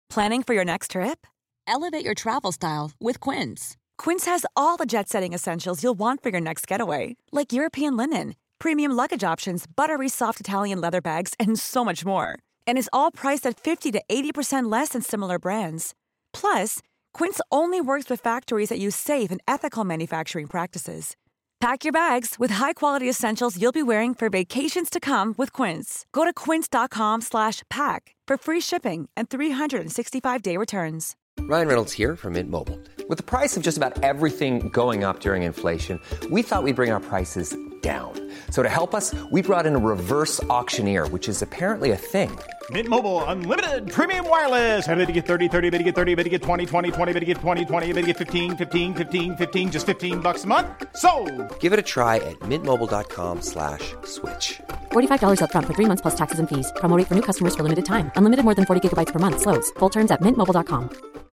Planning for your next trip? Elevate your travel style with Quince. Quince has all the jet-setting essentials you'll want for your next getaway, like European linen, premium luggage options, buttery soft Italian leather bags, and so much more. And is all priced at 50 to 80% less than similar brands. Plus, Quince only works with factories that use safe and ethical manufacturing practices. Pack your bags with high-quality essentials you'll be wearing for vacations to come with Quince. Go to quince.com/pack for free shipping and 365-day returns. Ryan Reynolds here from Mint Mobile. With the price of just about everything going up during inflation, we thought we'd bring our prices down. So to help us, we brought in a reverse auctioneer, which is apparently a thing. Mint Mobile Unlimited Premium Wireless. How to get 30, 30, bit to get 30, bit to get 20, 20, 20, bit to get 20, 20, bit to get 15, 15, 15, 15, just $15 a month? Sold! Give it a try at mintmobile.com/switch. $45 up front for 3 months plus taxes and fees. Promo rate for new customers for limited time. Unlimited more than 40 gigabytes per month. Slows full terms at mintmobile.com.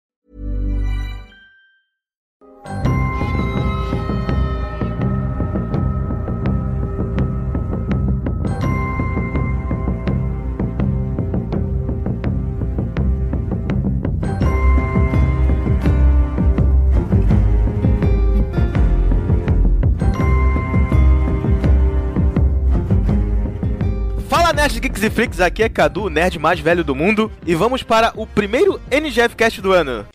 Fala, nerds, geeks e freaks, aqui é Cadu, o nerd mais velho do mundo, e vamos para o primeiro NGF Cast do ano.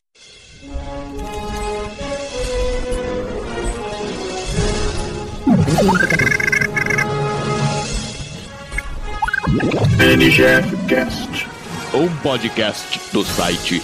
NGF Cast, um podcast do site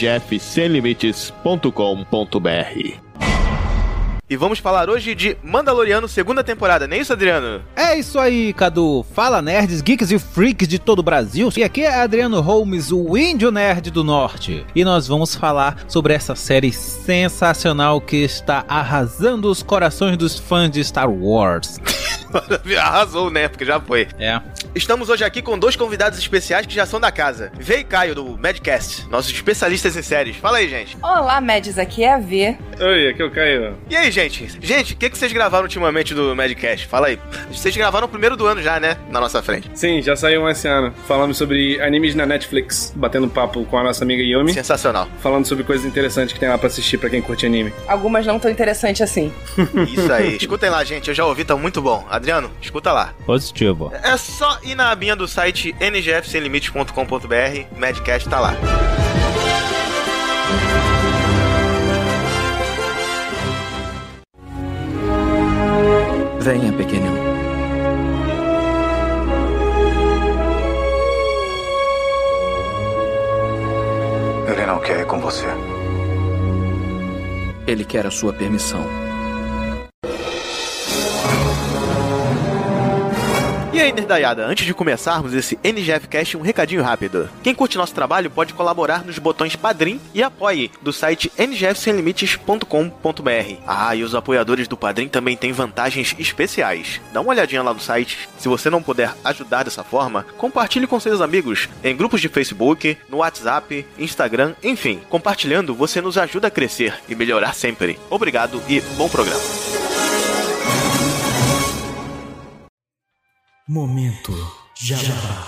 ngfsemlimites.com.br. E vamos falar hoje de Mandaloriano, segunda temporada, não é isso, Adriano? É isso aí, Cadu. Fala, nerds, geeks e freaks de todo o Brasil. E aqui é Adriano Holmes, o índio nerd do norte. E nós vamos falar sobre essa série sensacional que está arrasando os corações dos fãs de Star Wars. Arrasou, né? Porque já foi. É. Estamos hoje aqui com dois convidados especiais que já são da casa. Vê e Caio, do Madcast, nossos especialistas em séries. Fala aí, gente. Olá, Mads, aqui é a V. Oi, aqui é o Caio. E aí, gente? Gente, o que vocês gravaram ultimamente do Madcast? Fala aí. Vocês gravaram o primeiro do ano já, né? Na nossa frente. Sim, já saiu esse ano. Falamos sobre animes na Netflix, batendo papo com a nossa amiga Yumi. Sensacional. Falando sobre coisas interessantes que tem lá pra assistir pra quem curte anime. Algumas não tão interessantes assim. Isso aí. Escutem lá, gente. Eu já ouvi, tá muito bom. Adriano, escuta lá. Positivo. É só ir na abinha do site ngfsemlimites.com.br. Madcast tá lá. Venha, pequeno. Ele não quer ir com você. Ele quer a sua permissão. E aí, nerdaiada, antes de começarmos esse NGF Cast, um recadinho rápido. Quem curte nosso trabalho pode colaborar nos botões Padrim e Apoie do site ngfsemlimites.com.br. Ah, e os apoiadores do Padrim também têm vantagens especiais. Dá uma olhadinha lá no site. Se você não puder ajudar dessa forma, compartilhe com seus amigos em grupos de Facebook, no WhatsApp, Instagram, enfim. Compartilhando, você nos ajuda a crescer e melhorar sempre. Obrigado e bom programa. Momento Jabá.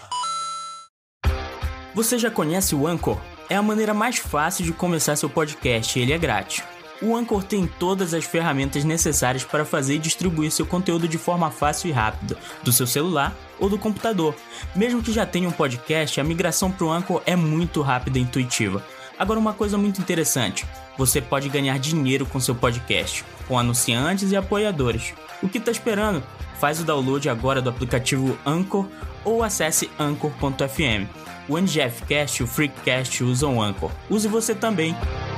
Você já conhece o Anchor? É a maneira mais fácil de começar seu podcast e ele é grátis. O Anchor tem todas as ferramentas necessárias para fazer e distribuir seu conteúdo de forma fácil e rápida, do seu celular ou do computador. Mesmo que já tenha um podcast, a migração para o Anchor é muito rápida e intuitiva. Agora, uma coisa muito interessante, você pode ganhar dinheiro com seu podcast, com anunciantes e apoiadores. O que está esperando? Faz o download agora do aplicativo Anchor ou acesse anchor.fm. O NGF Cast e o Freakcast usam o Anchor. Use você também.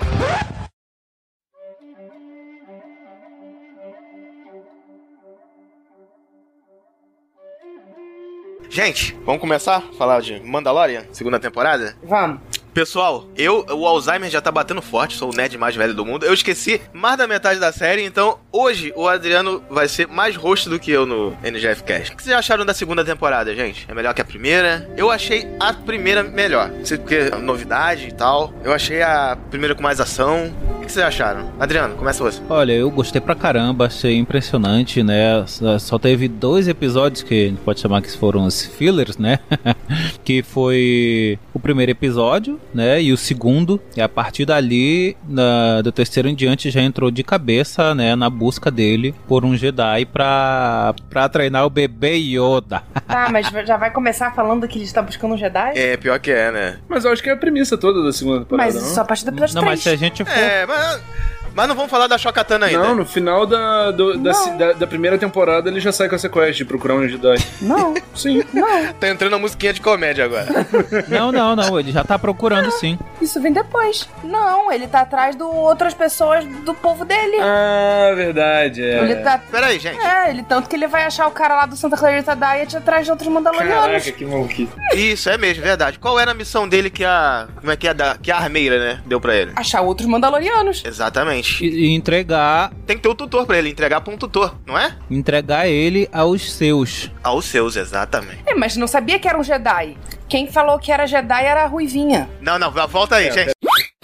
Gente, vamos começar a falar de Mandalorian, segunda temporada? Vamos. Pessoal, o Alzheimer já tá batendo forte, sou o nerd mais velho do mundo. Eu esqueci mais da metade da série, então hoje o Adriano vai ser mais host do que eu no NGF Cast. O que vocês acharam da segunda temporada, gente? É melhor que a primeira? Eu achei a primeira melhor. Não sei porque é novidade e tal. Eu achei a primeira com mais ação. que vocês acharam? Adriano, começa você. Olha, eu gostei pra caramba, achei impressionante, né? Só teve 2 episódios que a gente pode chamar que foram os fillers, né? Que foi o primeiro episódio, né? E o segundo. E a partir dali, do terceiro em diante, já entrou de cabeça, né? Na busca dele por um Jedi pra treinar o bebê Yoda. Tá, mas já vai começar falando que ele está buscando um Jedi? É, pior que é, né? Mas eu acho que é a premissa toda da segunda temporada. Mas só a partir do episódio 3. Não, mas se a gente for... Mas não vamos falar da Shokatana ainda. Não, no final da primeira temporada ele já sai com essa quest de procurar um Jedi. Não. Sim. Não. Tá entrando a musiquinha de comédia agora. Não, ele já tá procurando sim. Isso vem depois. Não, ele tá atrás de outras pessoas do povo dele. Ah, verdade, Ele tá... Peraí, gente. Tanto que ele vai achar o cara lá do Santa Clarita Diet atrás de outros Mandalorianos. Caraca, que maluquice. Isso, é mesmo, verdade. Qual era a missão dele que a armeira, né, deu pra ele? Achar outros Mandalorianos. Exatamente. E entregar... Tem que ter um tutor pra ele, entregar pra um tutor, não é? Entregar ele aos seus. Aos seus, exatamente. Mas não sabia que era um Jedi. Quem falou que era Jedi era a Ruivinha. Não, volta aí, gente.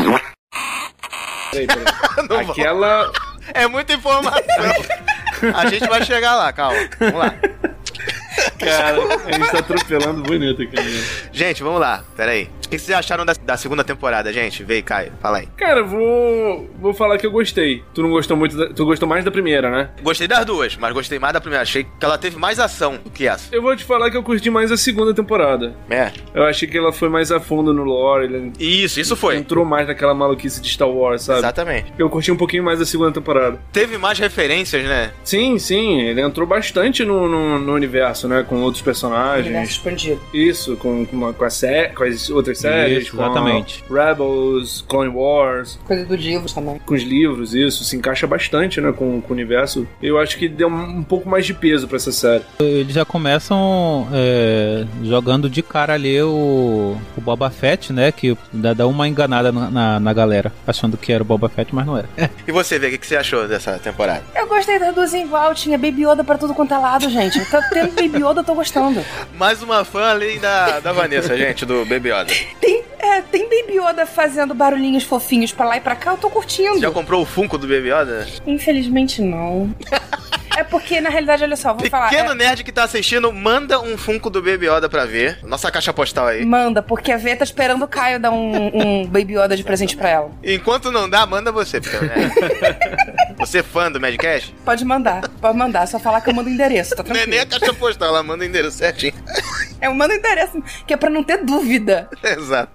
Peraí. Aquela... É muita informação. A gente vai chegar lá, calma. Vamos lá. Cara, a gente tá atropelando bonito aqui. Gente, vamos lá, peraí. O que vocês acharam da segunda temporada, gente? Vem, Caio, fala aí. Cara, vou falar que eu gostei. Tu não gostou muito, tu gostou mais da primeira, né? Gostei das duas, mas gostei mais da primeira. Achei que ela teve mais ação do que essa. Eu vou te falar que eu curti mais a segunda temporada. É? Eu achei que ela foi mais a fundo no lore. Isso foi. Entrou mais naquela maluquice de Star Wars, sabe? Exatamente. Eu curti um pouquinho mais a segunda temporada. Teve mais referências, né? Sim, ele entrou bastante no universo, né? Com outros personagens. Universo expandido. Isso, com as outras séries. Isso, exatamente. Com Rebels, Clone Wars. Coisa dos livros também. Com os livros, isso. Se encaixa bastante, né? Com o universo. Eu acho que deu um pouco mais de peso pra essa série. Eles já começam jogando de cara ali o Boba Fett, né? Que dá uma enganada na galera. Achando que era o Boba Fett, mas não era. E você, Vê, o que você achou dessa temporada? Eu gostei das duas igual. Tinha Baby Yoda pra tudo quanto é lado, gente. Tá tendo Baby Yoda, eu tô gostando. Mais uma fã além da Vanessa, gente, do Baby Yoda. Tem Baby Yoda fazendo barulhinhos fofinhos pra lá e pra cá, eu tô curtindo. Você já comprou o Funko do Baby Yoda? Infelizmente não. É porque, na realidade, olha só, vou falar... Pequeno nerd que tá assistindo, manda um Funko do Baby Yoda pra ver. Nossa caixa postal aí. Manda, porque a Vê tá esperando o Caio dar um Baby Yoda de presente pra ela. Enquanto não dá, manda você, Pequeno Nerd. Você é fã do Madcast? Pode mandar, só falar que eu mando o endereço, tá tranquilo. Nem a caixa postal, ela manda o endereço certinho. Eu mando o endereço, que é pra não ter dúvida. Exato.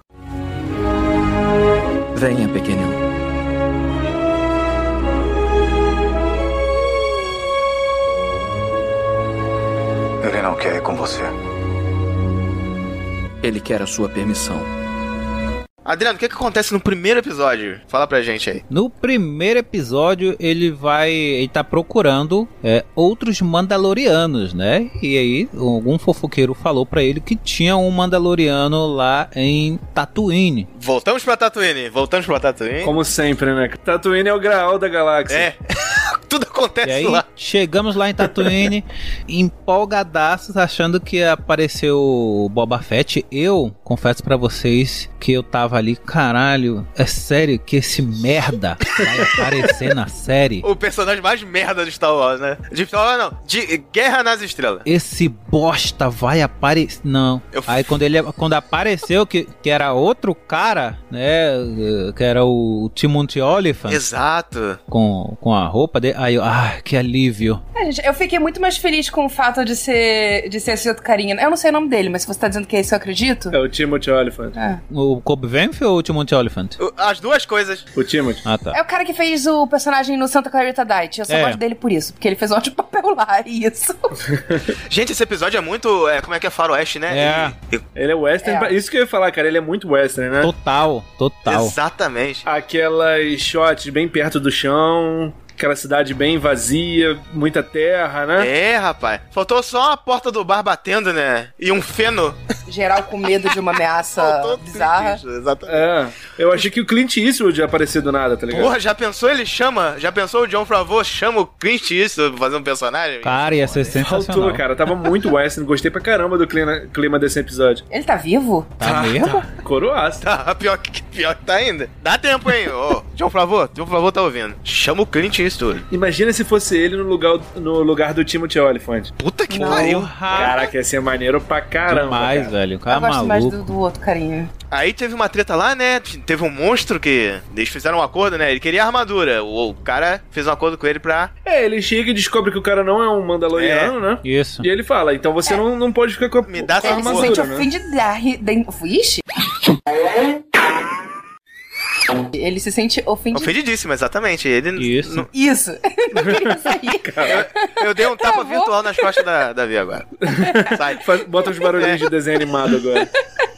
Venha, pequeno. Ele não quer ir com você. Ele quer a sua permissão. Adriano, o que acontece no primeiro episódio? Fala pra gente aí. No primeiro episódio, ele tá procurando outros Mandalorianos, né? E aí, algum fofoqueiro falou pra ele que tinha um Mandaloriano lá em Tatooine. Voltamos pra Tatooine. Como sempre, né? Tatooine é o graal da galáxia. É. Tudo acontece e aí, lá. Chegamos lá em Tatooine, empolgadaços, achando que apareceu o Boba Fett. Eu confesso pra vocês que eu tava ali, caralho, é sério que esse merda vai aparecer na série? O personagem mais merda de Star Wars, né? De Star Wars não, de Guerra nas Estrelas. Esse bosta vai aparecer... Não. Aí quando apareceu que era outro cara, né, que era o Timothy Olyphant. Exato. Com a roupa dele. Aí eu, que alívio. Gente, eu fiquei muito mais feliz com o fato de ser esse outro carinha. Eu não sei o nome dele, mas se você tá dizendo que é esse, eu acredito. É o Timothy Olyphant. O Cobb Vanth ou o Timothy Olyphant? As duas coisas. O Timothy. Tá. É o cara que fez o personagem no Santa Clarita Diet. Eu só gosto dele por isso, porque ele fez um ótimo papel lá, isso. Gente, esse episódio é muito, como é que é, faroeste, né? Ele é western. Isso que eu ia falar, cara, ele é muito western, né? Total. Exatamente. Aquelas shots bem perto do chão... Aquela cidade bem vazia, muita terra, né? É, rapaz. Faltou só a porta do bar batendo, né? E um feno. Geral com medo de uma ameaça bizarra. Exatamente. Eu achei que o Clint Eastwood ia aparecer do nada, tá ligado? Porra, já pensou o Jon Favreau chama o Clint Eastwood pra fazer um personagem? Cara, ia ser sensacional. Faltou, cara. Tava muito western. Gostei pra caramba do clima desse episódio. Ele tá vivo? Tá mesmo? Coroaço. Tá, pior que tá ainda. Dá tempo, hein? John Favreau tá ouvindo. Chama o Clint Eastwood. Imagina se fosse ele no lugar do Timothy Olyphant. Puta que pariu. Caraca, ia ser maneiro pra caramba. Demais, cara. velho. O cara Eu gosto mais maluco. do outro carinha. Aí teve uma treta lá, né? Teve um monstro que eles fizeram um acordo, né? Ele queria a armadura. O cara fez um acordo com ele pra... Ele chega e descobre que o cara não é um Mandaloriano, né? Isso. E ele fala, então você não pode ficar com a Me dá essa Ele se armadura, sente né? ofendido. Ixi! Ele se sente ofendido. Ofendidíssimo, exatamente. Ele Isso. Isso. Eu queria sair. Eu dei um tapa virtual nas costas da Vi agora. Sai. Bota os barulhinhos de desenho animado agora.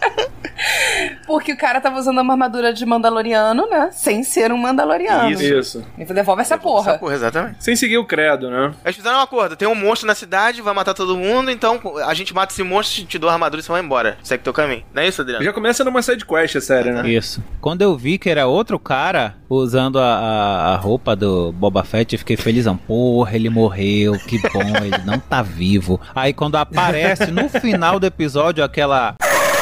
Porque o cara tava usando uma armadura de Mandaloriano, né? Sem ser um Mandaloriano. Isso. Ele devolve essa porra. Essa porra, exatamente. Sem seguir o credo, né? Eles fizeram um acordo. Tem um monstro na cidade, vai matar todo mundo, então a gente mata esse monstro, te dou a armadura e você vai embora. Segue teu caminho. Não é isso, Adriano? Já começa numa side quest a série, né? Isso. Quando eu vi que era outro cara usando a roupa do Boba Fett, eu fiquei felizão. Porra, ele morreu, que bom, ele não tá vivo. Aí quando aparece no final do episódio aquela...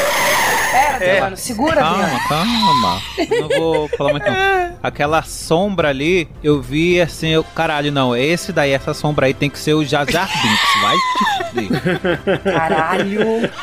Pera, mano, segura, Adriano. Calma. Não vou falar muito não. Aquela sombra ali, eu vi assim, caralho, não, esse daí, essa sombra aí tem que ser o Jar Jar Binks, vai te fuder. Caralho.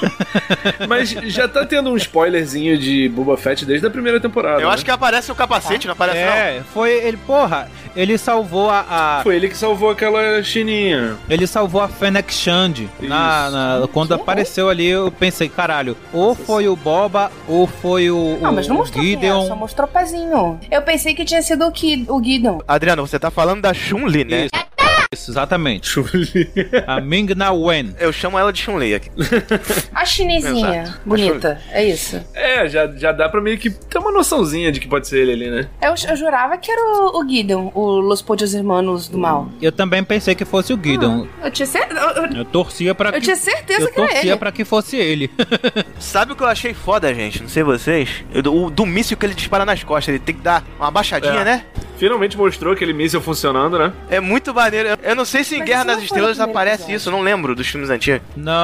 Mas já tá tendo um spoilerzinho de Boba Fett desde a primeira temporada. Eu acho que aparece o capacete, não aparece não? Foi ele, porra, ele salvou Foi ele que salvou aquela chininha. Ele salvou a Fennec Shand. Quando apareceu ali, eu pensei, caralho, ou foi o Boba, ou foi o mas não mostrou Gideon. quem era, só mostrou o pezinho. Eu pensei que tinha sido o Gideon. Adriano, você tá falando da Chun-Li, né? Isso, exatamente. Chun-Li. A Ming-Na Wen. Eu chamo ela de Chun-Li aqui. A chinesinha. Exato. Bonita. É isso. Já dá pra meio que ter uma noçãozinha de que pode ser ele ali, né? Eu jurava que era o Gideon, o Los Podios Hermanos do Mal. Eu também pensei que fosse o Gideon. Eu tinha certeza. Eu torcia pra que... Eu tinha certeza que era ele. Eu torcia pra que fosse ele. Sabe o que eu achei foda, gente? Não sei vocês. Do míssil que ele dispara nas costas. Ele tem que dar uma baixadinha, né? Finalmente mostrou aquele míssil funcionando, né? É muito maneiro. Eu não sei se em Guerra nas Estrelas aparece isso. Eu não lembro dos filmes antigos.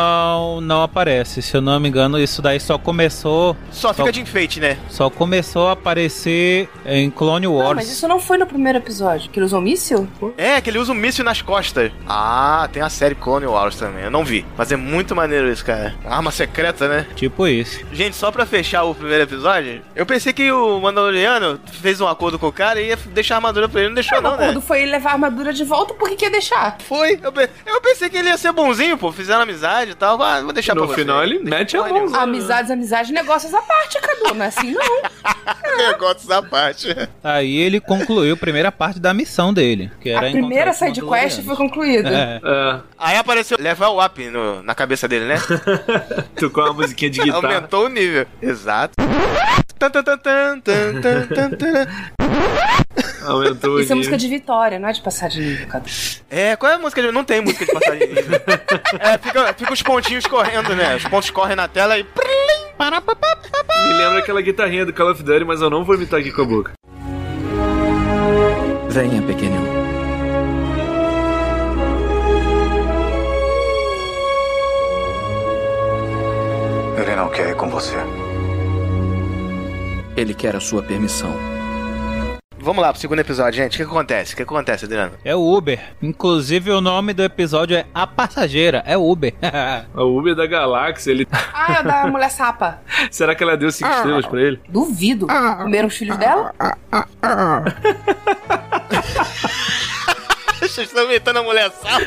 Não aparece. Se eu não me engano, isso daí só começou... Só fica de enfeite, né? Só começou a aparecer em Clone Wars. Não, mas isso não foi no primeiro episódio. Que ele usou um míssil? É, que ele usa um míssil nas costas. Ah, tem a série Clone Wars também. Eu não vi. Mas é muito maneiro isso, cara. Arma secreta, né? Tipo isso. Gente, só pra fechar o primeiro episódio, eu pensei que o Mandaloriano fez um acordo com o cara e ia deixar a armadura pra ele. Não deixou não, né? O acordo foi ele levar a armadura de volta, por que ia deixar? Foi. Eu pensei que ele ia ser bonzinho, pô. Fizeram amizade e tal. Vou deixar pra você. No final ele mete a mão. Amizades, negócios à parte, Cadu. Não é assim, não. Negócios à parte. Aí ele concluiu a primeira parte da missão dele. Que era a primeira side quest foi concluída. Aí apareceu Level Up na cabeça dele, né? Tocou uma musiquinha de guitarra. Aumentou o nível. Exato. Aumentou o Isso é música de vitória, não é de passar de nível, Cadu. Qual é a música de... Não tem música de passar de nível. Fica os pontinhos correndo, né? Os pontos correm na tela e... Me lembra aquela guitarrinha do Call of Duty, mas eu não vou imitar aqui com a boca. Venha, pequenino. Ele não quer ir com você. Ele quer a sua permissão. Vamos lá pro segundo episódio, gente. O que acontece? O que acontece, Adriano? É o Uber. Inclusive, o nome do episódio é A Passageira. É Uber. A Uber da galáxia, ele... É da mulher sapa. Será que ela deu 5 estrelas pra ele? Duvido. Comeram os filhos dela? Vocês estão imitando a mulher sapo?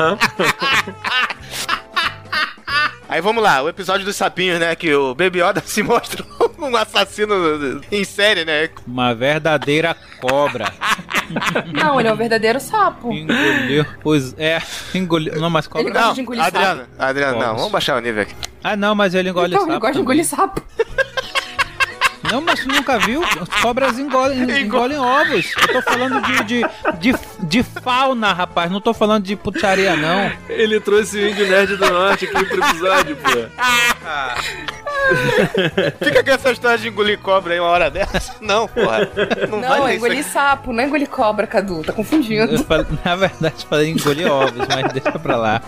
Aí vamos lá, o episódio dos sapinhos, né? Que o Baby Yoda se mostra um assassino em série, né? Uma verdadeira cobra. Não, ele é um verdadeiro sapo. Engoliu. Engoliu. Não, mas cobra. Ele gosta de engolir Adriano, sapo. Adriano, não, vamos baixar o nível aqui. Não, mas ele engole sapo. Ele gosta de engolir sapo. Não, mas tu nunca viu? As cobras engolem ovos. Eu tô falando de fauna, rapaz. Não tô falando de putaria, não. Ele trouxe o Índio Nerd do Norte aqui pro episódio, pô. Fica com essa história de engolir cobra aí uma hora dessa. Não, porra. Não, é engolir sapo, não é engolir cobra, Cadu. Tá confundindo. Na verdade, falei engolir ovos, mas deixa pra lá.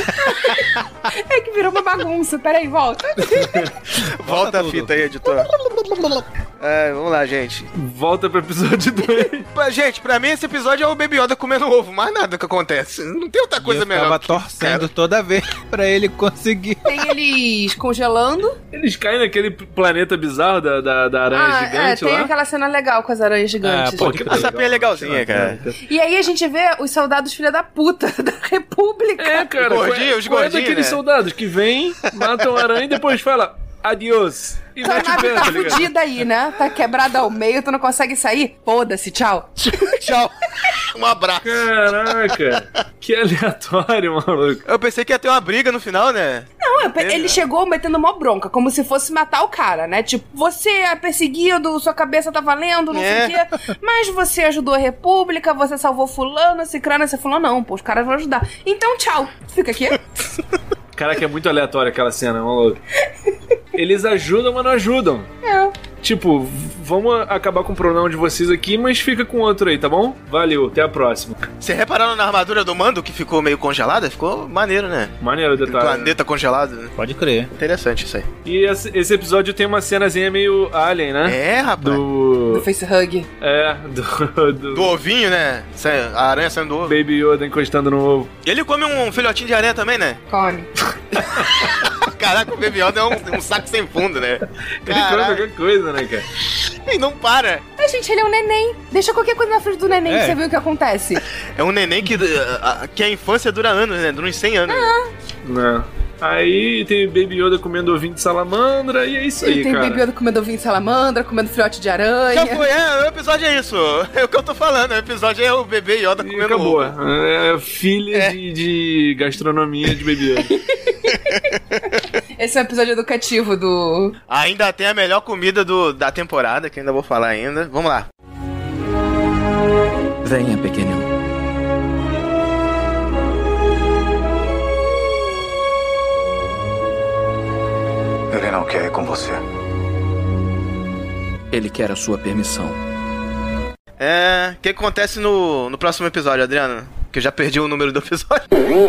É que virou uma bagunça. Peraí, volta. Volta a fita aí, editor. Vamos lá, gente. Volta pro episódio 2. Gente, pra mim esse episódio é o Baby Yoda comendo ovo. Mais nada que acontece. Não tem outra coisa melhor. Eu tava torcendo toda vez pra ele conseguir. Tem eles congelando. Eles caem naquele planeta bizarro da aranha gigante lá. Tem aquela cena legal com as aranhas gigantes. A sapinha é legalzinha, cara. E aí a gente vê os soldados filha da puta da República. Cara. Os gordinhos, daqueles soldados que vêm, matam a aranha e depois fala adiós. E tua nave tá fudida aí, né? Tá quebrada ao meio, tu não consegue sair? Foda-se, tchau. Tchau. Um abraço. Caraca, que aleatório, maluco. Eu pensei que ia ter uma briga no final, né? Não, ele chegou metendo mó bronca, como se fosse matar o cara, né? Tipo, você é perseguido, sua cabeça tá valendo, não sei o quê. Mas você ajudou a República, você salvou fulano, cicrano. Você falou, não, pô, os caras vão ajudar. Então, tchau. Fica aqui. Caraca, é muito aleatório aquela cena, maluco. Eles ajudam, mas não ajudam. Tipo, vamos acabar com o pronome de vocês aqui, mas fica com outro aí, tá bom? Valeu, até a próxima. Vocês repararam na armadura do Mando que ficou meio congelada? Ficou maneiro, né? Maneiro o detalhe. Planeta congelado. Né? Pode crer. Interessante isso aí. E esse episódio tem uma cenazinha meio Alien, né? É, rapaz. Do facehug. É, do ovinho, né? A aranha saindo do ovo. Baby Yoda encostando no ovo. E ele come um filhotinho de aranha também, né? Come. Caraca, o Baby Yoda é um saco sem fundo, né? Ele come qualquer coisa, né, cara? E não para. Gente, ele é um neném. Deixa qualquer coisa na frente do neném que você viu o que acontece. É um neném que a infância dura anos, né? Dura uns 100 anos. Não. Aí tem Baby Yoda comendo ovinho de salamandra e é isso aí, tem cara. Baby Yoda comendo ovinho de salamandra, comendo filhote de aranha. Já foi, o episódio é isso. É o que eu tô falando, o episódio é o bebê Yoda comendo acabou. ovo. É filha de gastronomia de Baby Yoda. Esse é um episódio educativo do... Ainda tem a melhor comida da temporada, que ainda vou falar ainda. Vamos lá. Venha, pequenino. Ele não quer ir com você. Ele quer a sua permissão. O que acontece no próximo episódio, Adriano? Que eu já perdi o número do episódio.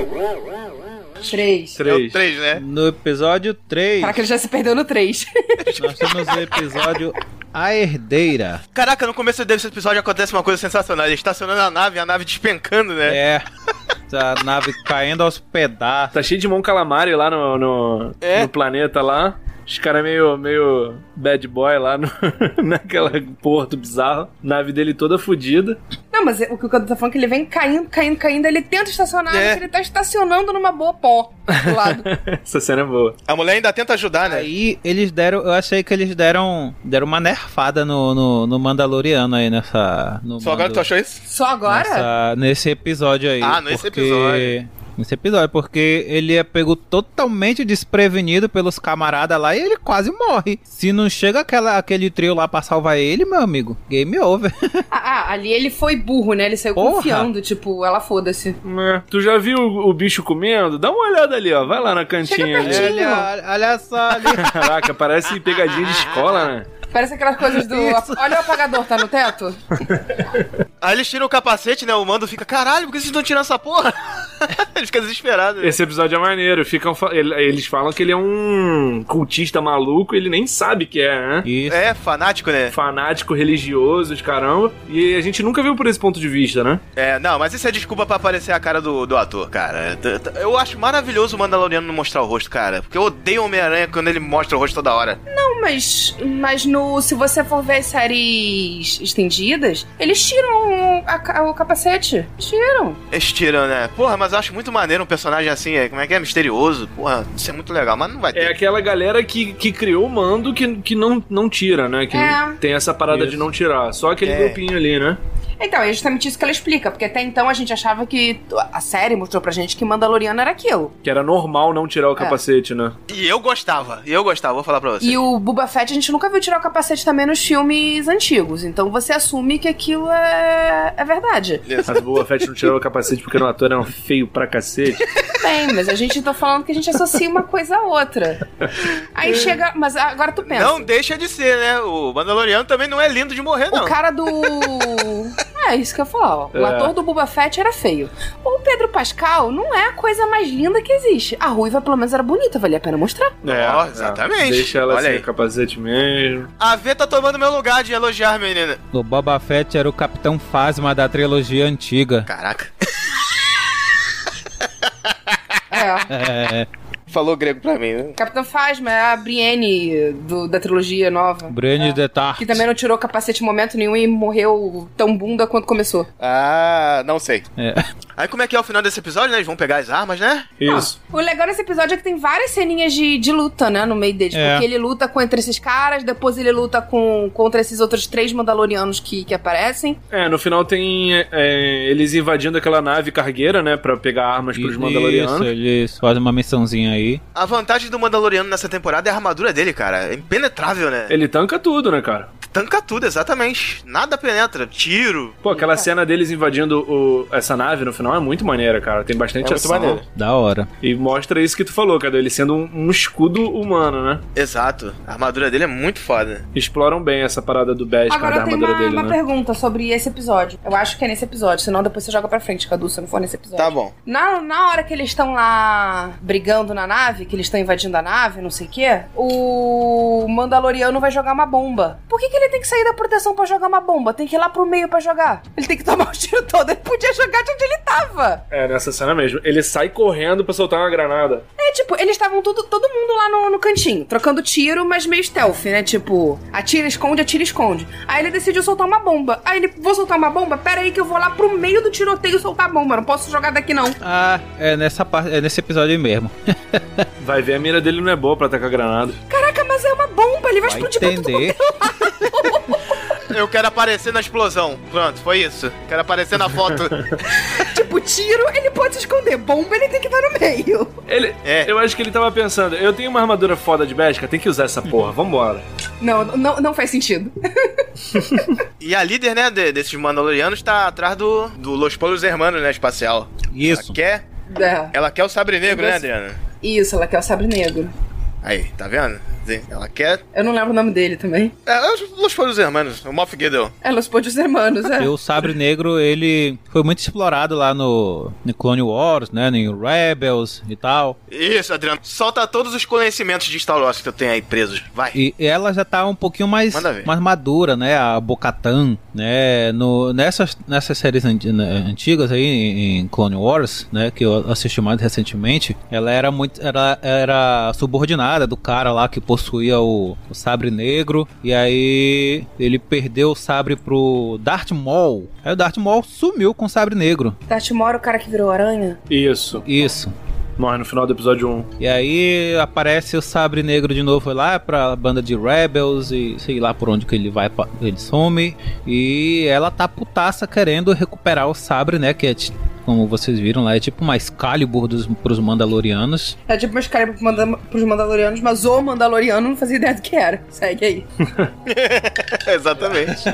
3. É o 3, né? No episódio 3. Caraca, ele já se perdeu no 3. Nós temos o episódio A Herdeira. Caraca, no começo desse episódio acontece uma coisa sensacional. Ele estacionando a nave despencando, né? A nave caindo aos pedaços. Tá cheio de Mon Calamari lá no planeta lá. Os caras meio bad boy lá naquela porto bizarro. Nave dele toda fodida. Não, mas o que eu tô falando é que ele vem caindo. Ele tenta estacionar, mas ele tá estacionando numa boa pó do lado. Essa cena é boa. A mulher ainda tenta ajudar, né? Aí eles eu achei que eles deram uma nerfada no Mandaloriano aí nessa... Só agora que tu achou isso? Só agora? Nesse episódio aí. Nesse episódio. Nesse episódio, porque ele é pego totalmente desprevenido pelos camaradas lá e ele quase morre. Se não chega aquele trio lá pra salvar ele, meu amigo, game over. Ali ele foi burro, né? Ele saiu confiando, tipo, ela foda-se. Tu já viu o bicho comendo? Dá uma olhada ali, ó. Vai lá na cantinha ali. Olha só ali. Caraca, parece pegadinha de escola, né? Parece aquelas coisas do... Olha o apagador, tá no teto? Aí eles tiram o capacete, né? O Mando fica, caralho, por que vocês estão tirando essa porra? Ele fica desesperado. Né? Esse episódio é maneiro. Eles falam que ele é um cultista maluco, ele nem sabe que é, né? Isso. É, fanático, né? Fanático, religioso, de caramba. E a gente nunca viu por esse ponto de vista, né? Não, mas isso é desculpa pra aparecer a cara do ator, cara. Eu acho maravilhoso o Mandaloriano não mostrar o rosto, cara. Porque eu odeio o Homem-Aranha quando ele mostra o rosto toda hora. Não, mas se você for ver as séries estendidas, eles tiram o capacete. Eles tiram, né? Porra, mas eu acho muito maneiro um personagem assim, como é que é? Misterioso. Porra, isso é muito legal, mas não vai ter. É aquela galera que criou o Mando que não tira, né? Que tem essa parada de não tirar. Só aquele grupinho ali, né? Então, é justamente isso que ela explica, porque até então a gente achava que a série mostrou pra gente que Mandaloriano era aquilo. Que era normal não tirar o capacete, né? E eu gostava, vou falar pra você. E o Boba Fett a gente nunca viu tirar o capacete também nos filmes antigos, então você assume que aquilo é verdade. Mas o Boba Fett não tirou o capacete porque o ator era feio pra cacete. Bem, mas a gente tá falando que a gente associa uma coisa a outra. Aí chega... Mas agora tu pensa. Não deixa de ser, né? O Mandaloriano também não é lindo de morrer, não. O cara do... É isso que eu falo. O ator do Boba Fett era feio. O Pedro Pascal não é a coisa mais linda que existe. A ruiva, pelo menos, era bonita. Valia a pena mostrar. Exatamente. Deixa ela sem capacete mesmo. A V tá tomando meu lugar de elogiar, menina. O Boba Fett era o Capitão Phasma da trilogia antiga. Caraca. É. Falou grego pra mim, né? Capitão Phasma é a Brienne da trilogia nova. Brienne de Tarth. Que também não tirou capacete em momento nenhum e morreu tão bunda quanto começou. Ah, não sei. Aí como é que é o final desse episódio, né? Eles vão pegar as armas, né? Isso. O legal desse episódio é que tem várias ceninhas de luta, né? No meio deles. Porque ele luta contra esses caras, depois ele luta contra esses outros 3 Mandalorianos que aparecem. No final tem eles invadindo aquela nave cargueira, né? Pra pegar armas pros Mandalorianos. Isso, eles fazem uma missãozinha aí. A vantagem do Mandaloriano nessa temporada é a armadura dele, cara. É impenetrável, né? Ele tanca tudo, né, cara? Tanca tudo, exatamente. Nada penetra. Tiro. Pô, aquela cena deles invadindo essa nave no final é muito maneira, cara. Tem bastante ação. Muito maneiro. Da hora. E mostra isso que tu falou, cara. Ele sendo um escudo humano, né? Exato. A armadura dele é muito foda. Exploram bem essa parada do Beskar, da armadura dele, né? Agora tem uma pergunta sobre esse episódio. Eu acho que é nesse episódio, senão depois você joga pra frente, Cadu, se não for nesse episódio. Tá bom. Na hora que eles estão lá brigando na nave, que eles estão invadindo a nave, não sei o quê, o Mandaloriano vai jogar uma bomba. Por que ele tem que sair da proteção pra jogar uma bomba? Tem que ir lá pro meio pra jogar. Ele tem que tomar o tiro todo. Ele podia jogar de onde ele tava. Nessa cena mesmo. Ele sai correndo pra soltar uma granada. Tipo, eles estavam todo mundo lá no cantinho, trocando tiro, mas meio stealth, né? Tipo, atira, esconde. Aí ele decidiu soltar uma bomba. Aí ele, vou soltar uma bomba? Pera aí que eu vou lá pro meio do tiroteio soltar a bomba. Não posso jogar daqui, não. É nesse episódio aí mesmo. Vai ver, a mira dele não é boa pra atacar granada. Caraca, mas é uma bomba. Ele vai explodir pra todo mundo. Eu quero aparecer na explosão. Pronto, foi isso. Quero aparecer na foto. Tipo, tiro, ele pode se esconder. Bomba, ele tem que estar no meio. Eu acho que ele tava pensando, eu tenho uma armadura foda de Beskar, tem que usar essa porra, vambora. Não faz sentido. E a líder, né, desses Mandalorianos tá atrás do Los Polos Hermanos, né, espacial. Isso. Ela quer o sabre negro, né, Adriana? Isso, ela quer o sabre negro. Aí, tá vendo? Ela quer... Eu não lembro o nome dele também. Los Polos Hermanos, o Moff Gideon. Los Polos Hermanos, E o sabre negro, ele foi muito explorado lá no Clone Wars, né, no Rebels e tal. Isso, Adriano. Solta todos os conhecimentos de Star Wars que eu tenho aí presos. Vai. E ela já tá um pouquinho mais madura, né, a Bo-Katan, né, nessas séries antigas aí, em Clone Wars, né, que eu assisti mais recentemente, ela era subordinada do cara lá que possuía o sabre negro, e aí ele perdeu o sabre pro Darth Maul. Aí o Darth Maul sumiu com o sabre negro. Darth Maul era o cara que virou aranha? Isso. Morre no final do episódio 1. E aí aparece o sabre negro de novo lá pra banda de Rebels e sei lá por onde que ele vai, ele some. E ela tá putaça querendo recuperar o sabre, né, que é... Como vocês viram lá, é tipo uma Excalibur pros Mandalorianos. É tipo uma Excalibur pros Mandalorianos, mas o Mandaloriano não fazia ideia do que era. Segue aí. Exatamente.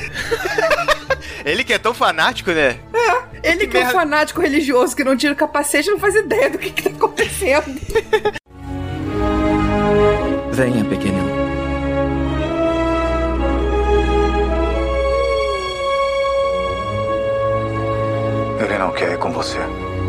Ele que é tão fanático, né? Ele que é um fanático religioso que não tira o capacete não faz ideia do que tá acontecendo. Venha, pequenino. Ele não quer ir com você.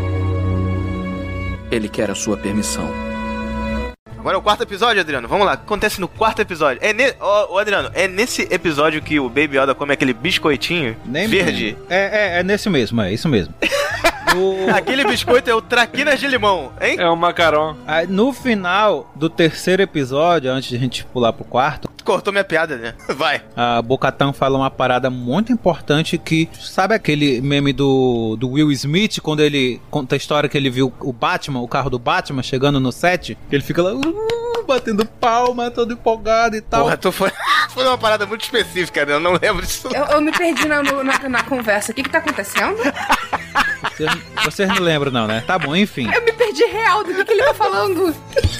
Ele quer a sua permissão. Agora é o 4º episódio, Adriano. Vamos lá. O que acontece no 4º episódio? Adriano, é nesse episódio que o Baby Yoda come aquele biscoitinho verde? É nesse mesmo, é isso mesmo. Aquele biscoito é o traquinas de limão, hein? É um macarrão. No final do 3º episódio, antes de a gente pular pro 4º... Cortou minha piada, né? Vai. A Bo-Katan fala uma parada muito importante que... Sabe aquele meme do Will Smith, quando ele conta a história que ele viu o Batman, o carro do Batman, chegando no set? Que ele fica lá... batendo palma, todo empolgado e tal. Porra, tu foi foi uma parada muito específica, né? Eu não lembro disso. Eu me perdi na conversa. O que tá acontecendo? Vocês não lembram não, né? Tá bom, enfim. Eu me perdi real do que ele tá falando.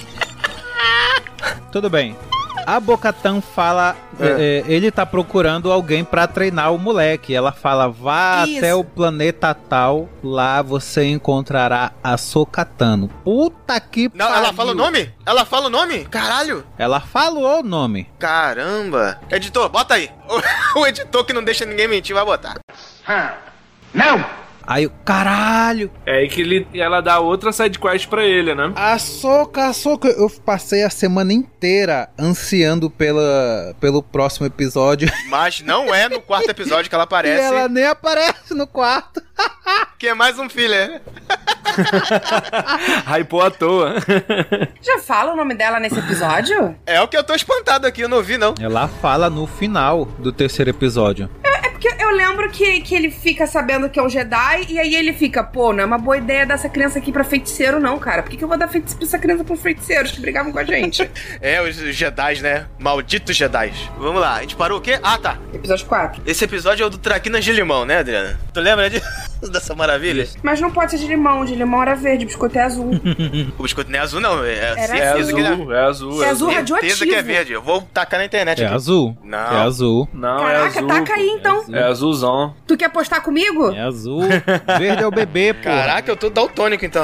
Tudo bem. A Bo-Katan fala, ele tá procurando alguém pra treinar o moleque. Ela fala, vá até o planeta tal, lá você encontrará a Ahsoka Tano. Puta que pariu. Não, ela fala o nome? Ela fala o nome? Caralho. Ela falou o nome. Caramba. Editor, bota aí. O editor que não deixa ninguém mentir vai botar. Não! Aí o caralho! É aí que ela dá outra sidequest pra ele, né? Ahsoka, eu passei a semana inteira ansiando pelo próximo episódio. Mas não é no quarto episódio que ela aparece. E ela nem aparece no quarto. Que é mais um filler. Hypou à toa. Já fala o nome dela nesse episódio? É o que eu tô espantado aqui, eu não vi não. Ela fala no final do terceiro episódio. É porque eu lembro que ele fica sabendo que é um Jedi e aí ele fica, pô, não é uma boa ideia dar essa criança aqui pra feiticeiro não, cara. Por que eu vou dar essa criança pra feiticeiros que brigavam com a gente? É, os Jedis, né? Malditos Jedis. Vamos lá, a gente parou o quê? Ah, tá. Episódio 4. Esse episódio é o do Traquinas de Limão, né, Adriana? Tu lembra dessa maravilha? Mas não pode ser de limão era verde, o biscoito é azul. O biscoito não é azul, não. É azul. É azul radioativo. Certeza que é verde. Eu vou tacar na internet aqui. É azul. Não. É azul. Não, caraca, é azul. Taca aí, então. É azulzão. Tu quer apostar comigo? É azul. Verde é o bebê, pô. Caraca, eu tô daltônico, então.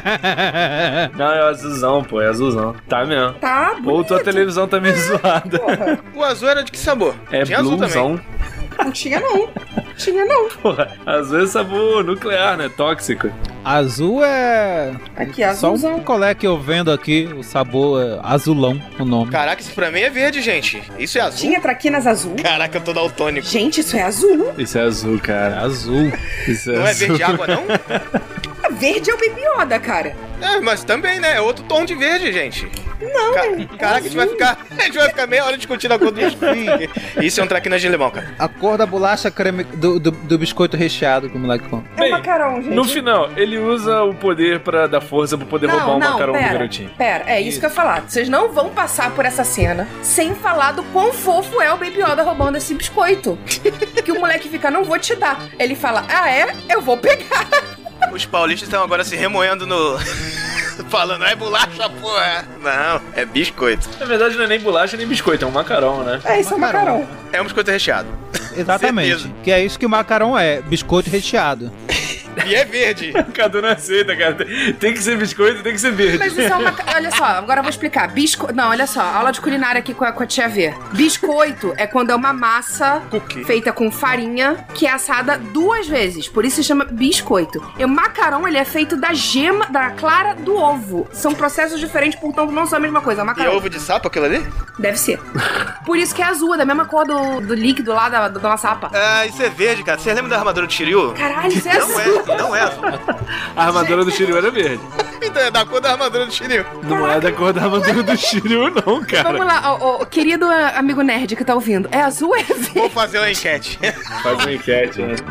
Não, é azulzão, pô. É azulzão. Tá mesmo. Tá, bonito. Ou tua televisão tá meio zoada. Porra. O azul era de que sabor? É tinha azul também. Não tinha não. Tinha não. Porra, azul é sabor nuclear, né? Tóxico. Azul é... Aqui, azulzão. Só um colé que eu vendo aqui, o sabor é azulão, o nome. Caraca, isso pra mim é verde, gente. Isso é azul? Tinha traquinas azul? Caraca, eu tô daltônico. Gente, isso é azul. Isso é azul, cara. É azul. Isso não azul. É verde água, não? Verde é o Baby Yoda, cara. É, mas também, né? É outro tom de verde, gente. Não, caraca, a gente vai ficar meia hora discutindo a cor do biscoito. Isso é um traquinas de limão, cara. A cor da bolacha creme do biscoito recheado que o moleque come. É um macarrão, gente. No final, ele usa o poder da força pra poder roubar o macarrão do garotinho. Pera, é isso que eu ia falar. Vocês não vão passar por essa cena sem falar do quão fofo é o Baby Yoda roubando esse biscoito. Que o moleque fica, não vou te dar. Ele fala, ah é? Eu vou pegar. Os paulistas estão agora se remoendo no... Falando, é bolacha, porra. Não, é biscoito. Na verdade não é nem bolacha nem biscoito, é um macarrão, né? É, isso é um macarrão. É um biscoito recheado. Exatamente. Que é isso que o macarrão é, biscoito recheado. E é verde. O Cadu não aceita, cara. Tem que ser biscoito, tem que ser verde. Mas isso é uma... Olha só, agora eu vou explicar. Não, olha só, aula de culinária aqui com a tia V. Biscoito é quando é uma massa feita com farinha que é assada 2 vezes. Por isso se chama biscoito. E o macarrão, ele é feito da gema, da clara do ovo. São processos diferentes, portanto não são a mesma coisa. Macarrão. E ovo de sapo aquilo ali? Deve ser. Por isso que é azul, é da mesma cor do líquido lá da dona Sapa. Ah, isso é verde, cara. Você lembra da armadura do Shiryu? Caralho, isso é azul. Não é azul. A armadura do Shiryu era verde. Então é da cor da armadura do Shiryu. Não é da cor da armadura do Shiryu, não, cara. Vamos lá, o querido amigo nerd que tá ouvindo. É azul ou é verde? Vou fazer uma enquete. Faz uma enquete, né?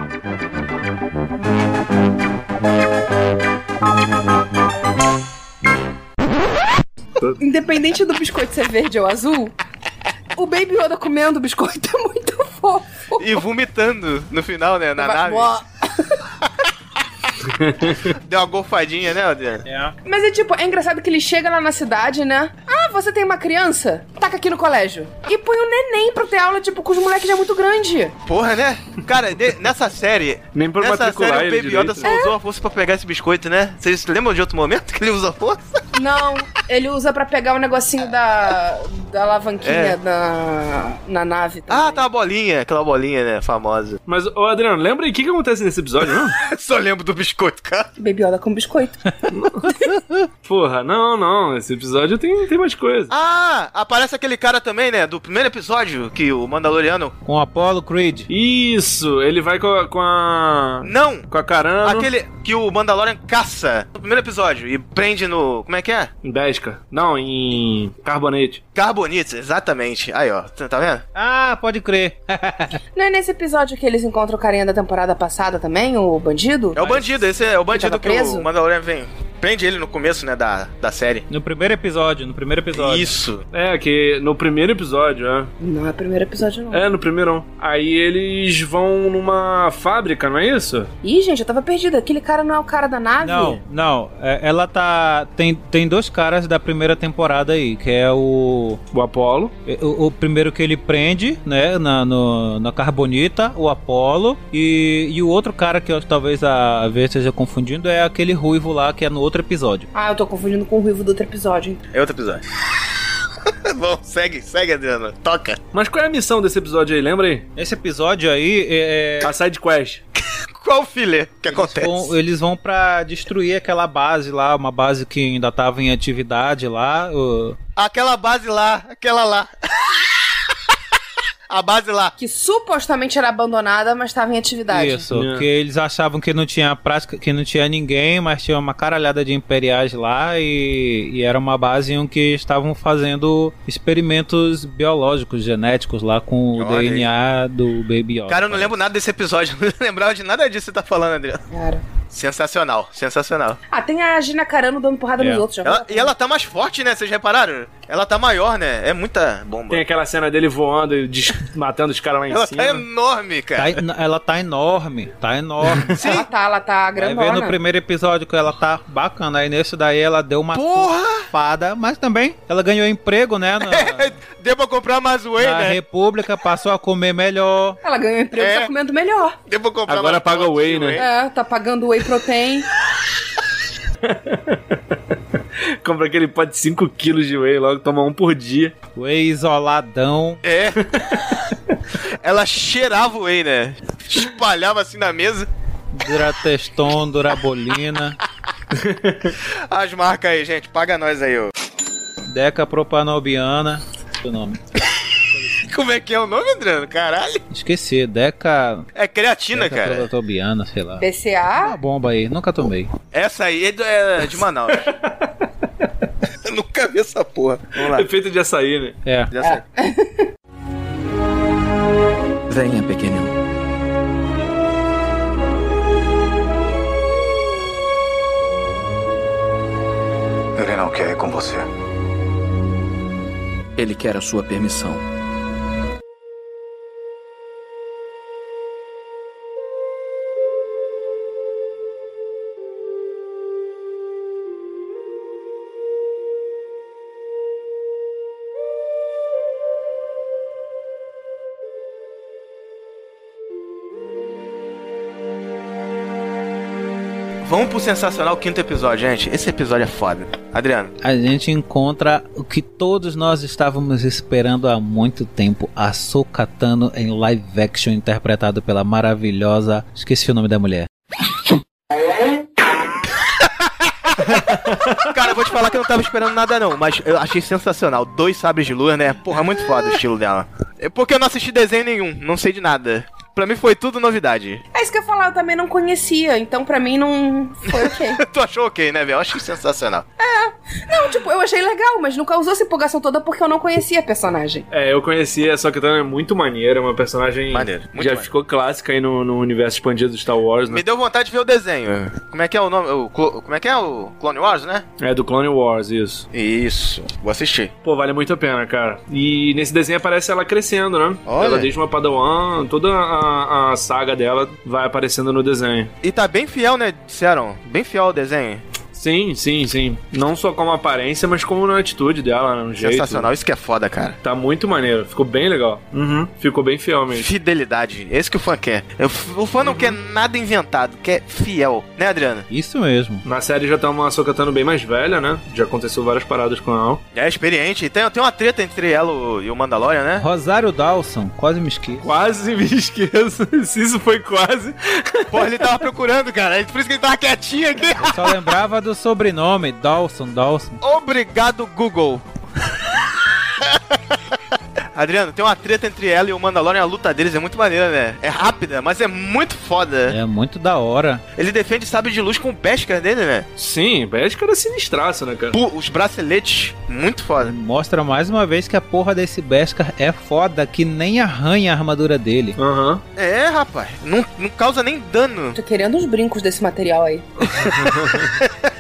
Independente do biscoito ser verde ou azul, o Baby Yoda comendo o biscoito é muito fofo. E vomitando no final, né? Na nave. Deu uma golfadinha, né, Adriana? É. Mas é tipo, é engraçado que ele chega lá na cidade, né? Ah, você tem uma criança? Taca aqui no colégio. E põe um neném pra ter aula, tipo, com os moleques já muito grande. Porra, né? Cara, nessa série... Nem por matricular série, o Baby Yoda só usou a força pra pegar esse biscoito, né? Vocês se lembram de outro momento que ele usa a força? Não, ele usa pra pegar o negocinho da alavanquinha na nave também. Ah, tá a bolinha, aquela bolinha, né, famosa. Mas, ô Adriano, lembra aí o que acontece nesse episódio, não? Só lembro do biscoito, cara. Baby Yoda com biscoito. Porra, não, esse episódio tem mais coisa. Ah, aparece aquele cara também, né, do primeiro episódio, que o Mandaloriano... Com o Apollo Creed. Isso, ele vai com a... Não! Com a caramba. Aquele que o Mandalorian caça no primeiro episódio e prende no... Como é que é? Em Beskar. Não, em Carbonite. Carbonite, exatamente. Aí, ó, tá vendo? Ah, pode crer. Não é nesse episódio que eles encontram o carinha da temporada passada também, o bandido? É o bandido, esse é o bandido que o Mandalorian vem. Prende ele no começo, né, da série. No primeiro episódio. Isso. É, que no primeiro episódio, Não é o primeiro episódio, não. É, no primeiro. Aí eles vão numa fábrica, não é isso? Ih, gente, eu tava perdida. Aquele cara não é o cara da nave? Não. Ela tá... Tem dois caras da primeira temporada aí, que é o Apollo. O primeiro que ele prende, né, na Carbonita, o Apollo. E o outro cara que eu talvez a vez esteja confundindo é aquele ruivo lá que é no outro episódio. Ah, eu tô confundindo com o ruivo do outro episódio. É outro episódio. Bom, segue, Adriano. Toca. Mas qual é a missão desse episódio aí? Lembra aí? Esse episódio aí é... A side quest. Qual filler que acontece? Eles vão pra destruir aquela base lá, uma base que ainda tava em atividade lá. Aquela base lá, aquela lá. A base lá. Que supostamente era abandonada, mas estava em atividade. Isso, que eles achavam que não tinha prática, que não tinha ninguém, mas tinha uma caralhada de imperiais lá e era uma base em que estavam fazendo experimentos biológicos, genéticos lá com o DNA do Baby Yoda. Cara, eu não lembro nada desse episódio, não lembrava de nada disso que você tá falando, Adriano. Cara. Sensacional. Ah, tem a Gina Carano dando porrada nos outros. E ela tá mais forte, né? Vocês repararam? Ela tá maior, né? É muita bomba. Tem aquela cena dele voando e matando os caras lá em cima. Ela tá enorme, cara. Ela tá enorme. Sim. Ela tá grandona. Vai ver no primeiro episódio que ela tá bacana. Aí nesse daí ela deu uma fada, mas também ela ganhou emprego, né? Deu pra comprar mais whey, na né? República, passou a comer melhor. Ela ganhou emprego, tá comendo melhor. Deu pra comprar agora paga o whey, né? É, tá pagando whey protein. Compra aquele pote de 5 quilos de whey logo, toma um por dia. Whey isoladão. É. Ela cheirava o whey, né? Espalhava assim na mesa. Durateston, Durabolina. As marcas aí, gente. Paga nós aí, ô. Decapropanobiana. O nome. Como é que é o nome, Adriano? Caralho. Esqueci, É creatina, cara. Decapropanobiana, sei lá. BCA? Uma bomba aí, nunca tomei. Essa aí é de Manaus. Eu nunca vi essa porra. Vamos lá. É feito de açaí, né? É. De açaí. Venha, pequenino. Ele não quer ir com você. Ele quer a sua permissão. Vamos pro sensacional quinto episódio, gente. Esse episódio é foda. Adriano. A gente encontra o que todos nós estávamos esperando há muito tempo. Ahsoka Tano em live action, interpretado pela maravilhosa... Esqueci o nome da mulher. Cara, eu vou te falar que eu não tava esperando nada não, mas eu achei sensacional. 2 sabres de luz, né? Porra, muito foda o estilo dela. É porque eu não assisti desenho nenhum, não sei de nada. Pra mim foi tudo novidade. É isso que eu ia falar, eu também não conhecia, então pra mim não foi ok. Tu achou ok, né, velho? Eu achei sensacional. Não, tipo, eu achei legal, mas não causou essa empolgação toda porque eu não conhecia a personagem. É, eu conhecia, só que é muito maneira, é uma personagem maneiro, muito já maneiro. Ficou clássica aí no universo expandido do Star Wars, né? Me deu vontade de ver o desenho. Como é que é o nome? Como é que é o Clone Wars, né? É, do Clone Wars, isso. Isso, vou assistir. Pô, vale muito a pena, cara. E nesse desenho aparece ela crescendo, né? Olha. Ela desde uma Padawan, toda a saga dela vai aparecendo no desenho. E tá bem fiel, né? Disseram. Bem fiel ao desenho. Sim, sim, sim. Não só como aparência, mas como na atitude dela, no jeito. Sensacional, isso que é foda, cara. Tá muito maneiro, ficou bem legal. Ficou bem fiel mesmo. Fidelidade, esse que o fã quer. O fã não quer nada inventado, quer fiel, né, Adriano? Isso mesmo. Na série já tá uma Ahsoka Tano bem mais velha, né? Já aconteceu várias paradas com ela. É experiente, tem uma treta entre ela e o Mandalorian, né? Rosário Dawson, quase me esqueço. Quase me esqueço. Se isso foi quase. Porra, ele tava procurando, cara. Por isso que ele tava quietinho aqui. Eu só lembrava do sobrenome, Dawson. Obrigado, Google. Adriano, tem uma treta entre ela e o Mandalorian, a luta deles é muito maneira, né? É rápida, mas é muito foda. É muito da hora. Ele defende sabre de luz com o Beskar dele, né? Sim, Beskar é sinistraço, né, cara? Os braceletes, muito foda. Mostra mais uma vez que a porra desse Beskar é foda, que nem arranha a armadura dele. É, rapaz, não causa nem dano. Tô querendo os brincos desse material aí.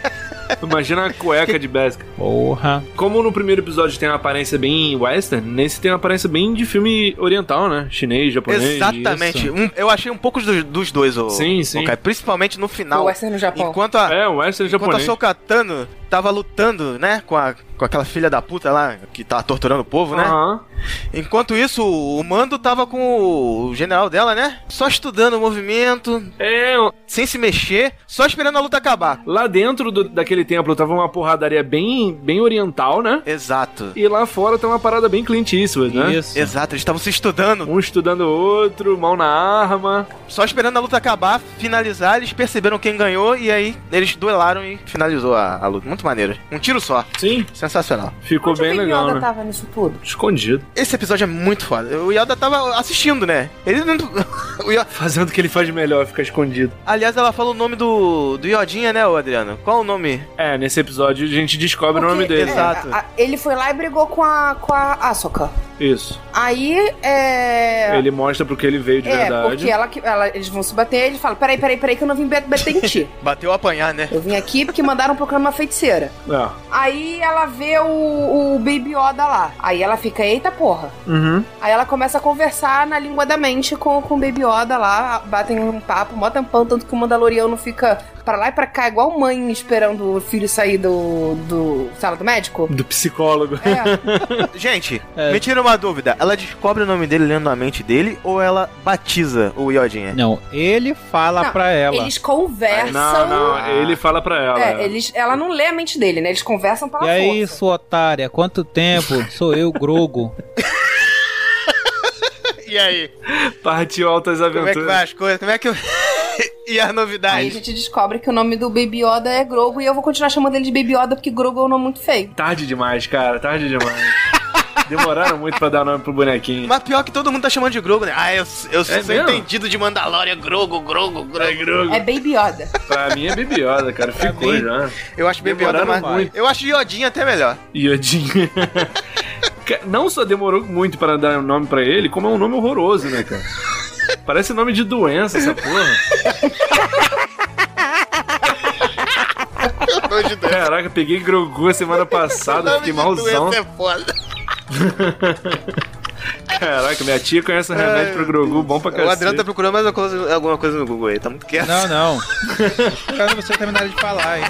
Imagina a cueca de Beskar. Porra. Como no primeiro episódio tem uma aparência bem western, nesse tem uma aparência bem de filme oriental, né? Chinês, japonês. Exatamente. Eu achei um pouco dos dois, sim. Kai, principalmente no final. O western no Japão. Enquanto o western japonês. Enquanto a Ahsoka Tano tava lutando, né, com aquela filha da puta lá, que tava torturando o povo, né? Enquanto isso, o Mando tava com o general dela, né? Só estudando o movimento, sem se mexer, só esperando a luta acabar. Lá dentro daquele templo tava uma porradaria bem oriental, né? Exato. E lá fora tá uma parada bem Clint Eastwood, né? Isso. Exato, eles estavam se estudando. Um estudando o outro, mão na arma. Só esperando a luta acabar, finalizar, eles perceberam quem ganhou e aí eles duelaram e finalizou a luta. Muito maneiro. Um tiro só. Sim. Sensacional. Ficou bem legal, né? O Yoda tava nisso tudo? Escondido. Esse episódio é muito foda. O Yoda tava assistindo, né? Ele não... Fazendo o que ele faz de melhor, ficar escondido. Aliás, ela fala o nome do Yodinha, né, Adriano? Qual o nome? Nesse episódio a gente descobre o nome dele. Exato. Ele foi lá e brigou com a Ahsoka. Isso. Aí, ele mostra pro que ele veio de verdade. Porque eles vão se bater, ele fala, peraí, que eu não vim bater em ti. Bateu a apanhar, né? Eu vim aqui porque mandaram procurar uma feiticeira. Aí ela vê o Baby Yoda lá. Aí ela fica, eita porra. Aí ela começa a conversar na língua da mente com o Baby Yoda lá, batem um papo, mó tampão, tanto que o Mandaloriano fica pra lá e pra cá, igual mãe esperando o filho sair do sala do médico. Do psicólogo. Gente, me tira uma dúvida. Ela descobre o nome dele lendo a mente dele ou ela batiza o Yodinha? Não, ele fala pra ela. Eles conversam. Não, ele fala pra ela. Ela não lê a mente dele, né? Eles conversam pela força. E aí, sua otária, quanto tempo? Sou eu, Grogu. E aí? Partiu altas aventuras. Como é que vai as coisas? Como é que... E a novidade? Aí a gente descobre que o nome do Baby Yoda é Grogu e eu vou continuar chamando ele de Baby Yoda porque Grogu é um nome muito feio. Tarde demais, cara. Tarde demais. Demoraram muito pra dar nome pro bonequinho. Mas pior que todo mundo tá chamando de Grogu, né? Eu sou entendido de Mandalorian, Grogu. É Baby Yoda. Pra mim é Baby Yoda, cara. Ficou já. Eu acho Baby Yoda mais muito. Eu acho Yodinha até melhor. Yodinha. Não só demorou muito pra dar um nome pra ele, como é um nome horroroso, né, cara? Parece nome de doença essa porra. Caraca, peguei Grogu a semana passada, fiquei malzão. É foda. Caraca, minha tia conhece um remédio pro Grogu bom pra cacete. O Adriano tá procurando mais alguma coisa no Google aí, tá muito quieto. Não. Esperando você terminar de falar, hein.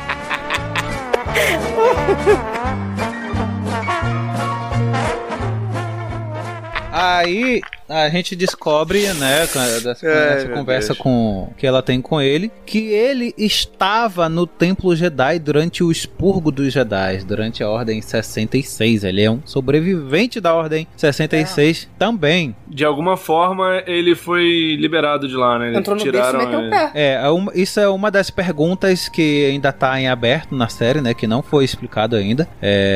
Aí a gente descobre, né, nessa conversa que ela tem com ele, que ele estava no Templo Jedi durante o expurgo dos Jedi, durante a Ordem 66. Ele é um sobrevivente da Ordem 66 também. De alguma forma, ele foi liberado de lá, né? Entrou no berço e meteu o pé. Isso é uma das perguntas que ainda tá em aberto na série, né, que não foi explicado ainda.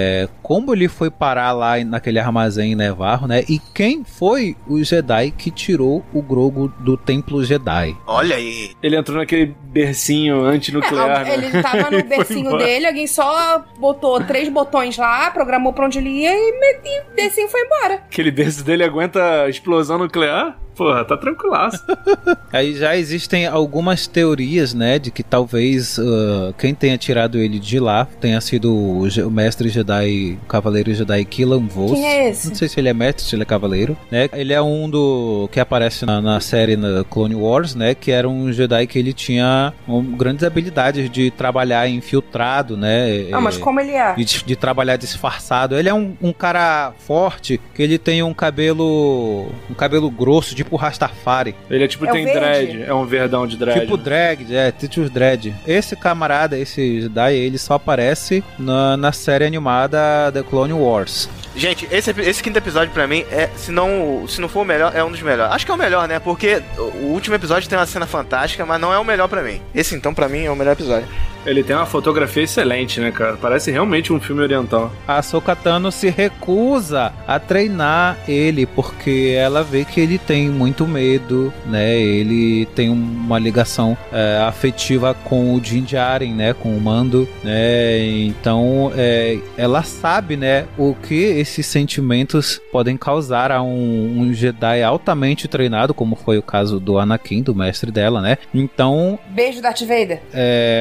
Como ele foi parar lá naquele armazém em Nevarro, né, e quem foi o Jedi que tirou o Grogu do Templo Jedi. Olha aí. Ele entrou naquele bercinho antinuclear, né? Ele tava no bercinho dele, alguém só botou 3 botões lá, programou pra onde ele ia e o bercinho foi embora. Aquele berço dele aguenta explosão nuclear? Porra, tá tranquilaço. Aí já existem algumas teorias, né, de que talvez quem tenha tirado ele de lá tenha sido o mestre Jedi, o cavaleiro Jedi Killan Vos. Quem é esse? Não sei se ele é mestre, se ele é cavaleiro, né? Ele é um que aparece na série na Clone Wars, né, que era um Jedi que ele tinha grandes habilidades de trabalhar infiltrado, né? Mas como ele é? De trabalhar disfarçado. Ele é um cara forte, que ele tem um cabelo grosso, tipo Rastafari. Ele é tipo, tem dread, é um verdão de dread. Tipo drag, Titus Dread. Esse camarada, esse Jedi, ele só aparece na série animada The Clone Wars. Gente, esse quinto episódio pra mim se não for o melhor, é um dos melhores. Acho que é o melhor, né? Porque o último episódio tem uma cena fantástica, mas não é o melhor pra mim. Esse então pra mim é o melhor episódio. Ele tem uma fotografia excelente, né, cara? Parece realmente um filme oriental. A Ahsoka Tano se recusa a treinar ele, porque ela vê que ele tem muito medo, né? Ele tem uma ligação afetiva com o Din Djarin, né? Com o Mando, né? Então, ela sabe, né? O que esses sentimentos podem causar a um Jedi altamente treinado, como foi o caso do Anakin, do mestre dela, né? Então... Beijo, Darth Vader. Ela vê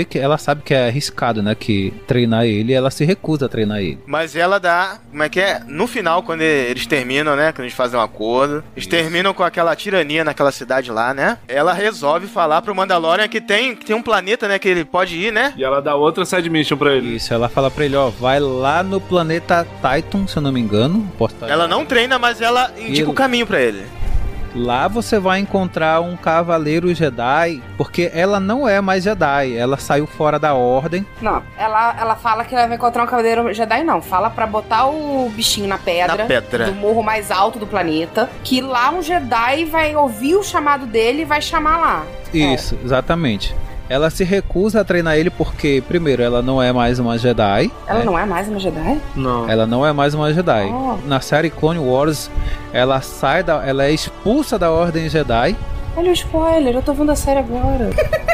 que ela sabe que é arriscado, né? Que treinar ele, ela se recusa a treinar ele. Mas ela dá, como é que é? No final, quando eles terminam, né? Quando eles fazem um acordo, eles terminam com aquela tirania naquela cidade lá, né? Ela resolve falar pro Mandalorian que tem um planeta, né? Que ele pode ir, né? E ela dá outra side mission pra ele. Isso, ela fala pra ele, ó, vai lá no planeta Titan, se eu não me engano. Ela não treina, mas ela indica o caminho pra ele. Lá você vai encontrar um cavaleiro Jedi, porque ela não é mais Jedi, ela saiu fora da ordem. Não, ela fala que ela vai encontrar um cavaleiro Jedi, não. Fala pra botar o bichinho na pedra do morro mais alto do planeta, que lá um Jedi vai ouvir o chamado dele e vai chamar lá. Isso, exatamente. Ela se recusa a treinar ele porque, primeiro, ela não é mais uma Jedi. Ela não é mais uma Jedi? Não. Ela não é mais uma Jedi. Oh. Na série Clone Wars, ela é expulsa da Ordem Jedi. Olha o spoiler, eu tô vendo a série agora.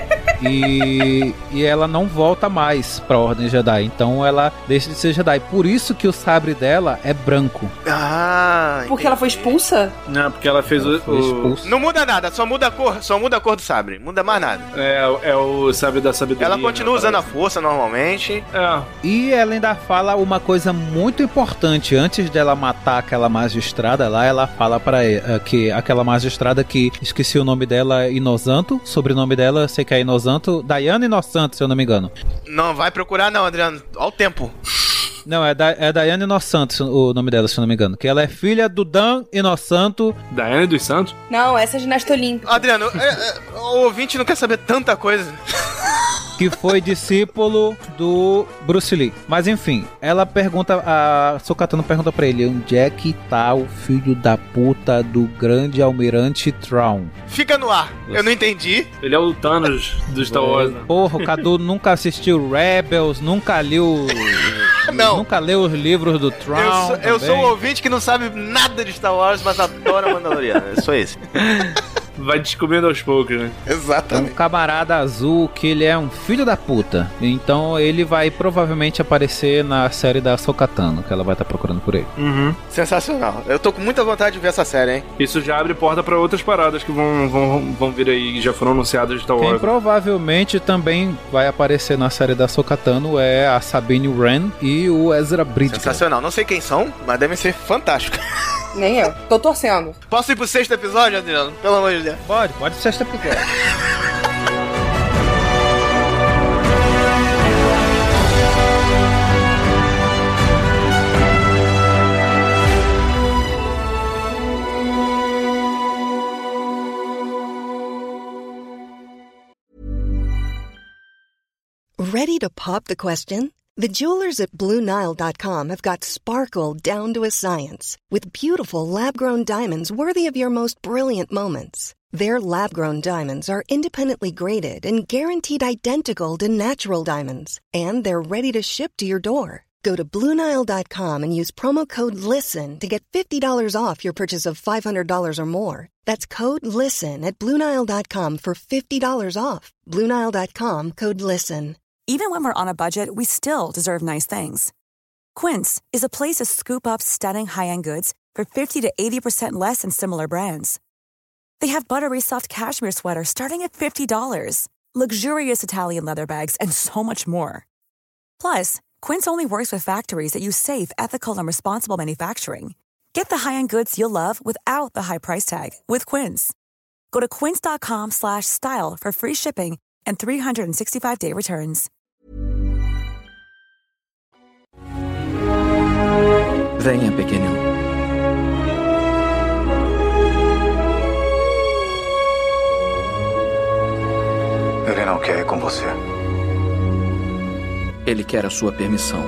E ela não volta mais pra Ordem Jedi. Então ela deixa de ser Jedi. Por isso que o sabre dela é branco. Ah, porque ela foi expulsa? Não, porque ela fez expulsa. Não muda nada, só muda a cor do sabre. Muda mais nada. É o sabre da sabedoria. Ela continua usando a força normalmente. É. E ela ainda fala uma coisa muito importante. Antes dela matar aquela magistrada lá, ela fala pra que aquela magistrada que esqueci o nome dela, Inosanto. Sobrenome dela, eu sei que é Inosanto. Diana Inosanto, se eu não me engano. Não, vai procurar não, Adriano. Olha o tempo. Não, é Diana Inosanto o nome dela, se eu não me engano. Que ela é filha do Dan Inosanto. Diana dos Santos? Não, essa é ginasta olímpica. Adriano, o ouvinte não quer saber tanta coisa. Que foi discípulo do Bruce Lee. Mas enfim, ela pergunta, a Sokatano pergunta pra ele, onde é que tá o filho da puta do grande almirante Thrawn? Fica no ar, eu não entendi. Ele é o Thanos do Star Wars, né? Porra, o Cadu nunca assistiu Rebels, nunca leu... Não. Nunca leu os livros do Thrawn. Eu sou um ouvinte que não sabe nada de Star Wars, mas adora Mandaloriano. Eu sou esse. Vai descobrindo aos poucos, né? Exatamente. Um camarada azul que ele é um filho da puta. Então ele vai provavelmente aparecer na série da Sokatano, que ela vai estar procurando por ele. Uhum. Sensacional. Eu tô com muita vontade de ver essa série, hein? Isso já abre porta pra outras paradas que vão vir aí, já foram anunciadas de Star Wars. Quem provavelmente também vai aparecer na série da Sokatano é a Sabine Wren e o Ezra Bridger. Sensacional. Não sei quem são, mas devem ser fantásticos. Nem eu. Tô torcendo. Posso ir pro 6º episódio, Adriano? Pelo amor de Deus. Pode pro 6º episódio. Ready to pop the question? The jewelers at BlueNile.com have got sparkle down to a science with beautiful lab-grown diamonds worthy of your most brilliant moments. Their lab-grown diamonds are independently graded and guaranteed identical to natural diamonds, and they're ready to ship to your door. Go to BlueNile.com and use promo code LISTEN to get $50 off your purchase of $500 or more. That's code LISTEN at BlueNile.com for $50 off. BlueNile.com, code LISTEN. Even when we're on a budget, we still deserve nice things. Quince is a place to scoop up stunning high-end goods for 50 to 80% less than similar brands. They have buttery soft cashmere sweaters starting at $50, luxurious Italian leather bags, and so much more. Plus, Quince only works with factories that use safe, ethical, and responsible manufacturing. Get the high-end goods you'll love without the high price tag with Quince. Go to quince.com/style for free shipping and 365-day returns. Venha, pequenino. Ele não quer ir com você. Ele quer a sua permissão.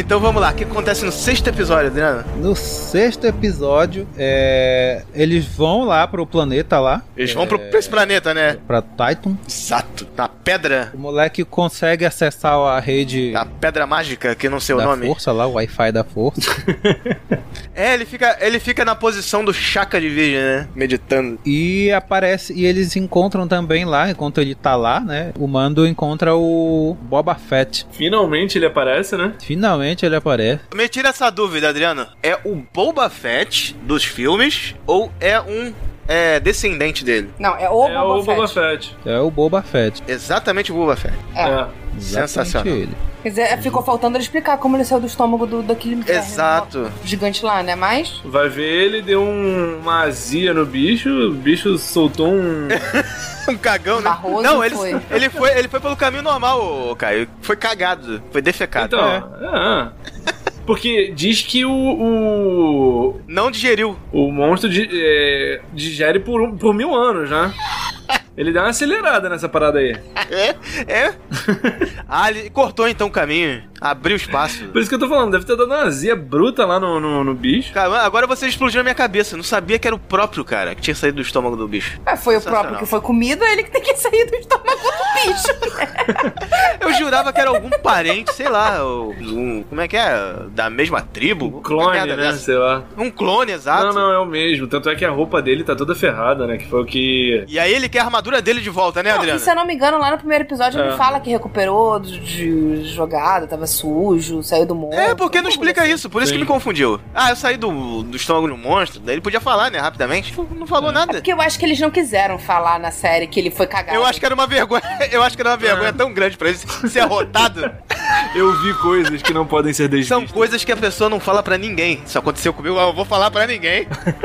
Então vamos lá, o que acontece no 6º episódio, Adriano? No 6º episódio, eles vão lá pro planeta lá. Eles vão pra esse planeta, né? Pra Titan. Exato. Na pedra. O moleque consegue acessar a rede... A pedra mágica, que não sei o da nome. Força lá, o Wi-Fi da Força. Ele fica na posição do Chaka de Virgem, né? Meditando. E eles encontram também lá, enquanto ele tá lá, né? O Mando encontra o Boba Fett. Finalmente ele aparece, né? Finalmente ele aparece. Me tira essa dúvida, Adriano. É o Boba Fett dos filmes ou é um descendente dele? Não, é o Boba Fett. É o Boba Fett. Exatamente o Boba Fett. Sensacional. Ele. Quer dizer, ficou faltando ele explicar como ele saiu do estômago daquele Exato. Gigante lá, né? Mas... Vai ver, ele deu uma azia no bicho, o bicho soltou um... um cagão, né? Barroso. Não, ele foi pelo caminho normal, Caio. Foi cagado, foi defecado. Então, porque diz que o não digeriu. O monstro digere por 1000 anos, né? Ele deu uma acelerada nessa parada aí. Ele cortou então o caminho, abriu espaço. Por isso que eu tô falando, deve ter dado uma azia bruta lá no bicho. Cara, agora você explodiu na minha cabeça. Eu não sabia que era o próprio cara que tinha saído do estômago do bicho. Foi o próprio que foi comido, ele que tem que sair do estômago do bicho. Eu jurava que era algum parente, sei lá, como é que é? Da mesma tribo? Um clone, né? Dessa? Sei lá. Um clone, exato. Não, é o mesmo. Tanto é que a roupa dele tá toda ferrada, né? Que foi o que... E aí ele quer a armadura dele de volta, né, Adriano? E se eu não me engano, lá no primeiro episódio ele fala que recuperou de jogada, tava sujo, saiu do monstro. Porque não explica isso, por isso que me confundiu. Eu saí do estômago do monstro, daí ele podia falar, né, rapidamente. Não falou nada. Porque eu acho que eles não quiseram falar na série que ele foi cagado. Eu acho que era uma vergonha, tão grande pra ele ser arrotado. Eu vi coisas que não podem ser desditas. São coisas que a pessoa não fala pra ninguém. Isso aconteceu comigo, eu vou falar pra ninguém.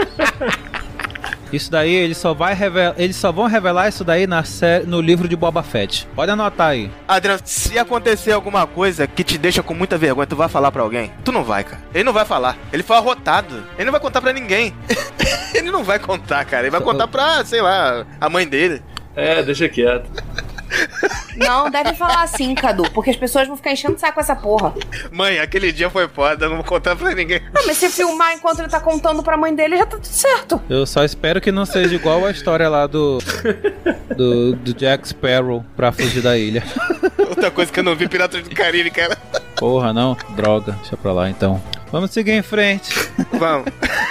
Isso daí, eles só vão revelar isso daí no livro de Boba Fett. Pode anotar aí. Adriano, se acontecer alguma coisa que te deixa com muita vergonha, tu vai falar pra alguém? Tu não vai, cara. Ele não vai falar. Ele foi arrotado. Ele não vai contar pra ninguém. Ele não vai contar, cara. Ele vai contar pra, sei lá, a mãe dele. Deixa quieto. Não, deve falar assim, Cadu, porque as pessoas vão ficar enchendo o saco com essa porra. Mãe, aquele dia foi foda, eu não vou contar pra ninguém. Mas se filmar enquanto ele tá contando pra mãe dele, já tá tudo certo. Eu só espero que não seja igual a história lá do Jack Sparrow pra fugir da ilha. Outra coisa que eu não vi, Piratas do Caribe, cara. Porra, não? Droga, deixa pra lá então. Vamos seguir em frente. Vamos.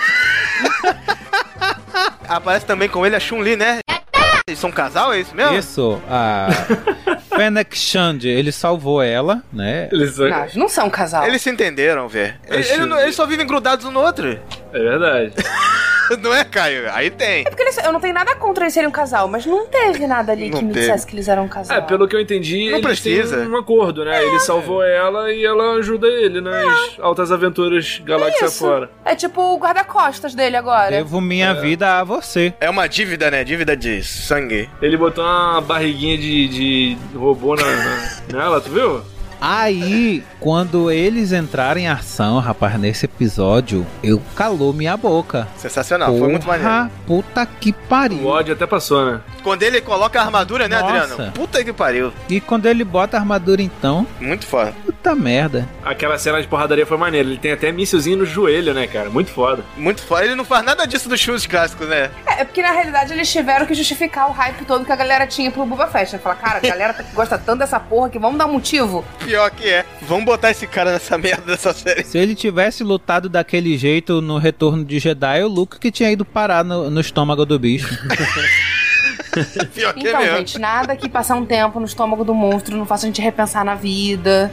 Aparece também com ele a Chun-Li, né? Eles são um casal, é isso mesmo? Isso, a Fennec Shand, ele salvou ela, né? Eles não são um casal. Eles se entenderam, velho. Eles só vivem grudados um no outro. É verdade. Não é, Caio? Aí tem. É porque eu não tenho nada contra eles serem um casal, mas não teve nada ali que me dissesse que eles eram um casal. Pelo que eu entendi, não precisa. Têm um acordo, né? Ele salvou ela e ela ajuda ele nas altas aventuras galáxia fora. É tipo o guarda-costas dele agora. Devo minha vida a você. É uma dívida, né? Dívida de sangue. Ele botou uma barriguinha de robô nela, tu viu? Aí, quando eles entrarem em ação, rapaz, nesse episódio, calou minha boca. Sensacional, porra, foi muito maneiro. Puta que pariu. O ódio até passou, né? Quando ele coloca a armadura, né, Nossa. Adriano? Puta que pariu. E quando ele bota a armadura, então... Muito foda. Puta merda. Aquela cena de porradaria foi maneira. Ele tem até mísselzinho no joelho, né, cara? Muito foda. Muito foda. Ele não faz nada disso dos filmes clássicos, né? É porque, na realidade, eles tiveram que justificar o hype todo que a galera tinha pro Boba Fett, né? Falar, cara, a galera gosta tanto dessa porra que vamos dar um motivo. Pior que é. Vamos botar esse cara nessa merda dessa série. Se ele tivesse lutado daquele jeito no Retorno de Jedi, o Luke que tinha ido parar no estômago do bicho. Pior que então, mesmo. gente, nada que passar um tempo no estômago do monstro não faça a gente repensar na vida.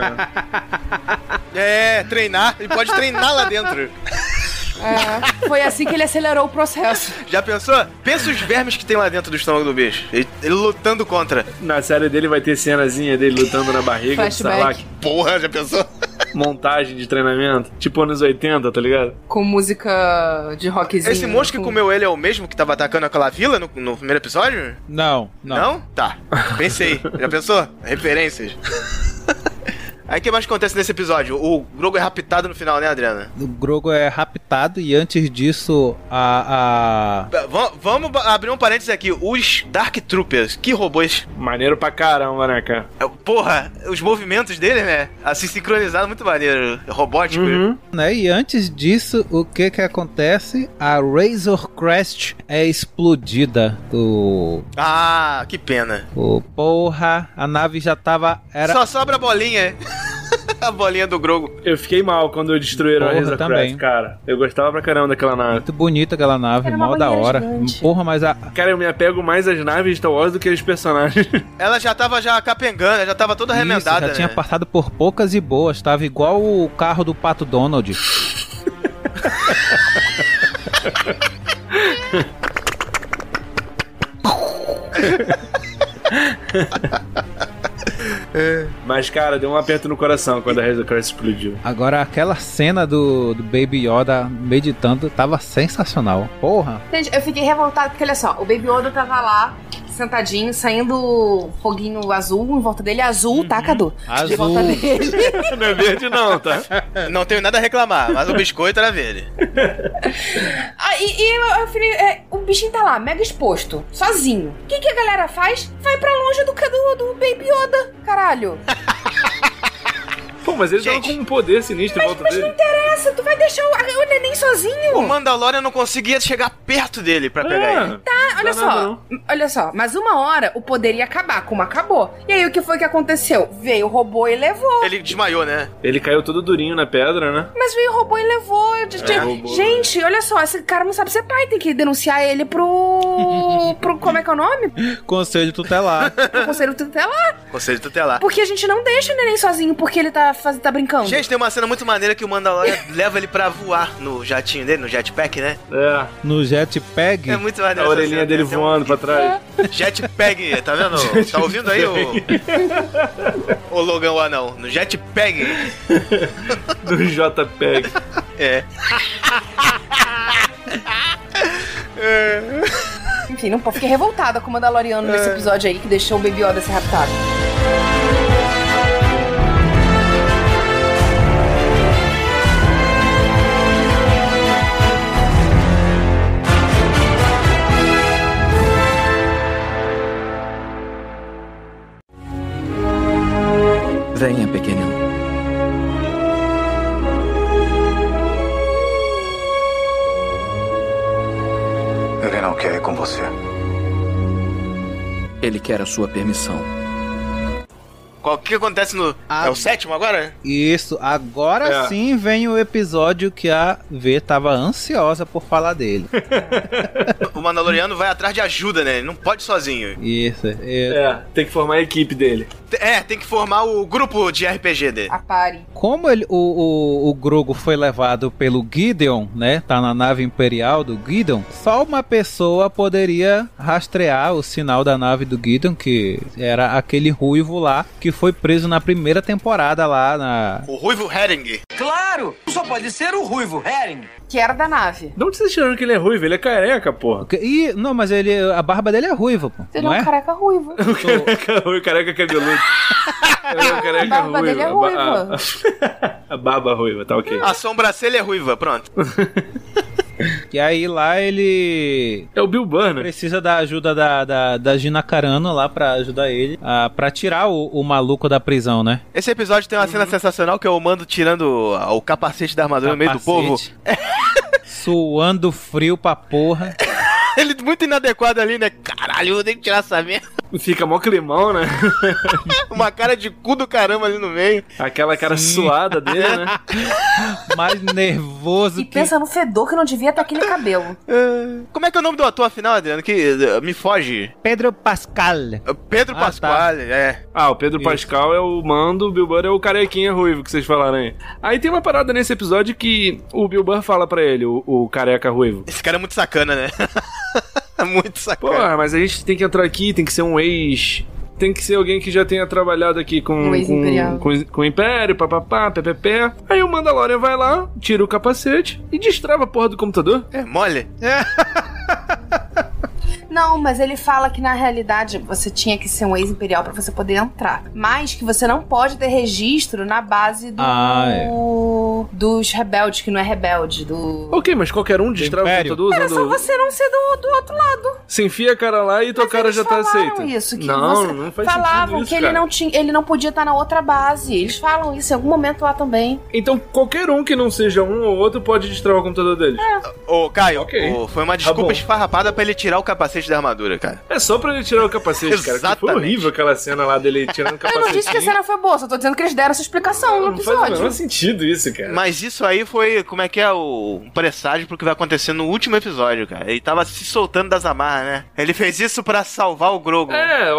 Treinar. Ele pode treinar lá dentro. Foi assim que ele acelerou o processo. Já pensou? Pensa os vermes que tem lá dentro do estômago do bicho. Ele lutando contra. Na série dele vai ter cenazinha dele lutando na barriga do Sarlacc. Porra, já pensou? Montagem de treinamento. Tipo anos 80, tá ligado? Com música de rockzinho. Esse monstro que comeu ele é o mesmo que tava atacando aquela vila no primeiro episódio? Não. Não? Tá. Pensei. Já pensou? Referências. Aí o que mais acontece nesse episódio? O Grogu é raptado no final, né, Adriana? O Grogu é raptado e antes disso Vamos abrir um parênteses aqui. Os Dark Troopers, que robôs. Maneiro pra caramba, né, cara? Porra, os movimentos dele, né? Assim, sincronizado, muito maneiro. Robótico. Né? E antes disso, o que acontece? A Razor Crest é explodida do... Ah, que pena. Porra, a nave já tava... Só sobra a bolinha. A bolinha do Grogu. Eu fiquei mal quando destruíram a Razor Crest, cara. Eu gostava pra caramba daquela nave. Muito bonita aquela nave, mal da hora. Gigante. Porra, mas a... Cara, eu me apego mais às naves de Star Wars do que aos personagens. Ela já tava capengando, já tava toda remendada, já tinha passado por poucas e boas. Tava igual o carro do Pato Donald. Mas, cara, deu um aperto no coração quando a Razor Crest explodiu. Agora, aquela cena do Baby Yoda meditando tava sensacional. Porra. Gente, eu fiquei revoltada porque, olha só, o Baby Yoda tava lá, sentadinho, saindo foguinho azul em volta dele. Azul, tá, Cadu? Azul. De volta dele. Não é verde não, tá? Não tenho nada a reclamar, mas o biscoito era verde. Eu falei, o bichinho tá lá, mega exposto, sozinho. O que a galera faz? Vai pra longe do Baby Yoda, caralho. Pô, mas ele tava com um poder sinistro em volta dele. Mas não interessa, tu vai deixar o neném sozinho. O Mandalorian não conseguia chegar perto dele pra pegar ele. Tá, olha só, mas uma hora o poder ia acabar, como acabou. E aí o que foi que aconteceu? Veio o robô e levou. Ele desmaiou, né? Ele caiu todo durinho na pedra, né? Mas veio o robô e levou. Gente, olha só, esse cara não sabe ser pai, tem que denunciar ele pro como é que é o nome? Conselho Tutelar. Pro Conselho Tutelar. Conselho Tutelar. Porque a gente não deixa o neném sozinho porque ele tá brincando. Gente, tem uma cena muito maneira que o Mandalorian leva ele pra voar no jatinho dele, no jetpack, né? É. No jetpack? É muito maneiro. A orelhinha dele voando pra trás. Jetpack, tá vendo? Tá ouvindo aí o Logan, o anão? No jetpack. No JPEG. É. Enfim, não fiquei revoltada com o Mandaloriano nesse episódio aí que deixou o Baby Yoda ser raptado. Venha, pequenino. Ele não quer ir com você. Ele quer a sua permissão. O que acontece no... É o 7º agora? Isso, agora sim vem o episódio que a V tava ansiosa por falar dele. O Mandaloriano vai atrás de ajuda, né? Ele não pode sozinho. Isso. Tem que formar a equipe dele. Tem que formar o grupo de RPG dele. A pare. Como o Grogu foi levado pelo Gideon, né? Tá na nave imperial do Gideon. Só uma pessoa poderia rastrear o sinal da nave do Gideon, que era aquele ruivo lá, que foi preso na primeira temporada lá na... O Ruivo Herring. Claro! Só pode ser o Ruivo Herring. Que era da nave. De onde vocês tiraram que ele é ruivo? Ele é careca, porra. Não, mas a barba dele é ruiva, pô. Ele é um careca ruivo. O careca cabeludo. A barba dele é ruiva. A barba ruiva, tá ok. A sobrancelha é ruiva, pronto. E aí lá ele... É o Bill Burr, né? Precisa da ajuda da Gina Carano lá pra ajudar ele pra tirar o maluco da prisão, né? Esse episódio tem uma cena sensacional que é o Mando tirando o capacete da armadura no meio do povo. Suando frio pra porra. Ele muito inadequado ali, né? Caralho, eu tenho que tirar essa merda. Fica mó climão, né? Uma cara de cu do caramba ali no meio. Aquela cara suada dele, né? Mais nervoso e pensa no fedor que não devia estar aquele cabelo. Como é que é o nome do ator, afinal, Adriano? Que me foge. Pedro Pascal. Pedro Pascal, é. O Pedro Pascal é o Mando, o Bill Burr é o carequinha ruivo que vocês falaram aí. Aí tem uma parada nesse episódio que o Bill Burr fala pra ele, o careca ruivo. Esse cara é muito sacana, né? Muito sacana. Pô, mas a gente tem que entrar aqui, tem que ser um ex... Tem que ser alguém que já tenha trabalhado aqui com o Império, papapá, ppp. Aí o Mandalorian vai lá, tira o capacete e destrava a porra do computador. É mole? Não, mas ele fala que na realidade você tinha que ser um ex-imperial pra você poder entrar. Mas que você não pode ter registro na base dos rebeldes, que não é rebelde, do... Ok, mas qualquer um destrava o computador usando... Era só você não ser do outro lado. Você enfia a cara lá e tua cara já tá aceita. Isso, que não faz falavam sentido isso, que ele não podia estar na outra base. Eles falam isso em algum momento lá também. Então qualquer um que não seja um ou outro pode destravar o computador deles. Ô, Caio, foi uma desculpa esfarrapada pra ele tirar o capacete da armadura, cara. É só pra ele tirar o capacete, cara. Que foi horrível aquela cena lá dele tirando o capacete. Eu não disse que a cena foi boa, só tô dizendo que eles deram essa explicação no episódio. Não faz o menor sentido isso, cara. Mas isso aí foi, como é que é, um presságio pro que vai acontecer no último episódio, cara. Ele tava se soltando das amarras, né? Ele fez isso pra salvar o Grogu.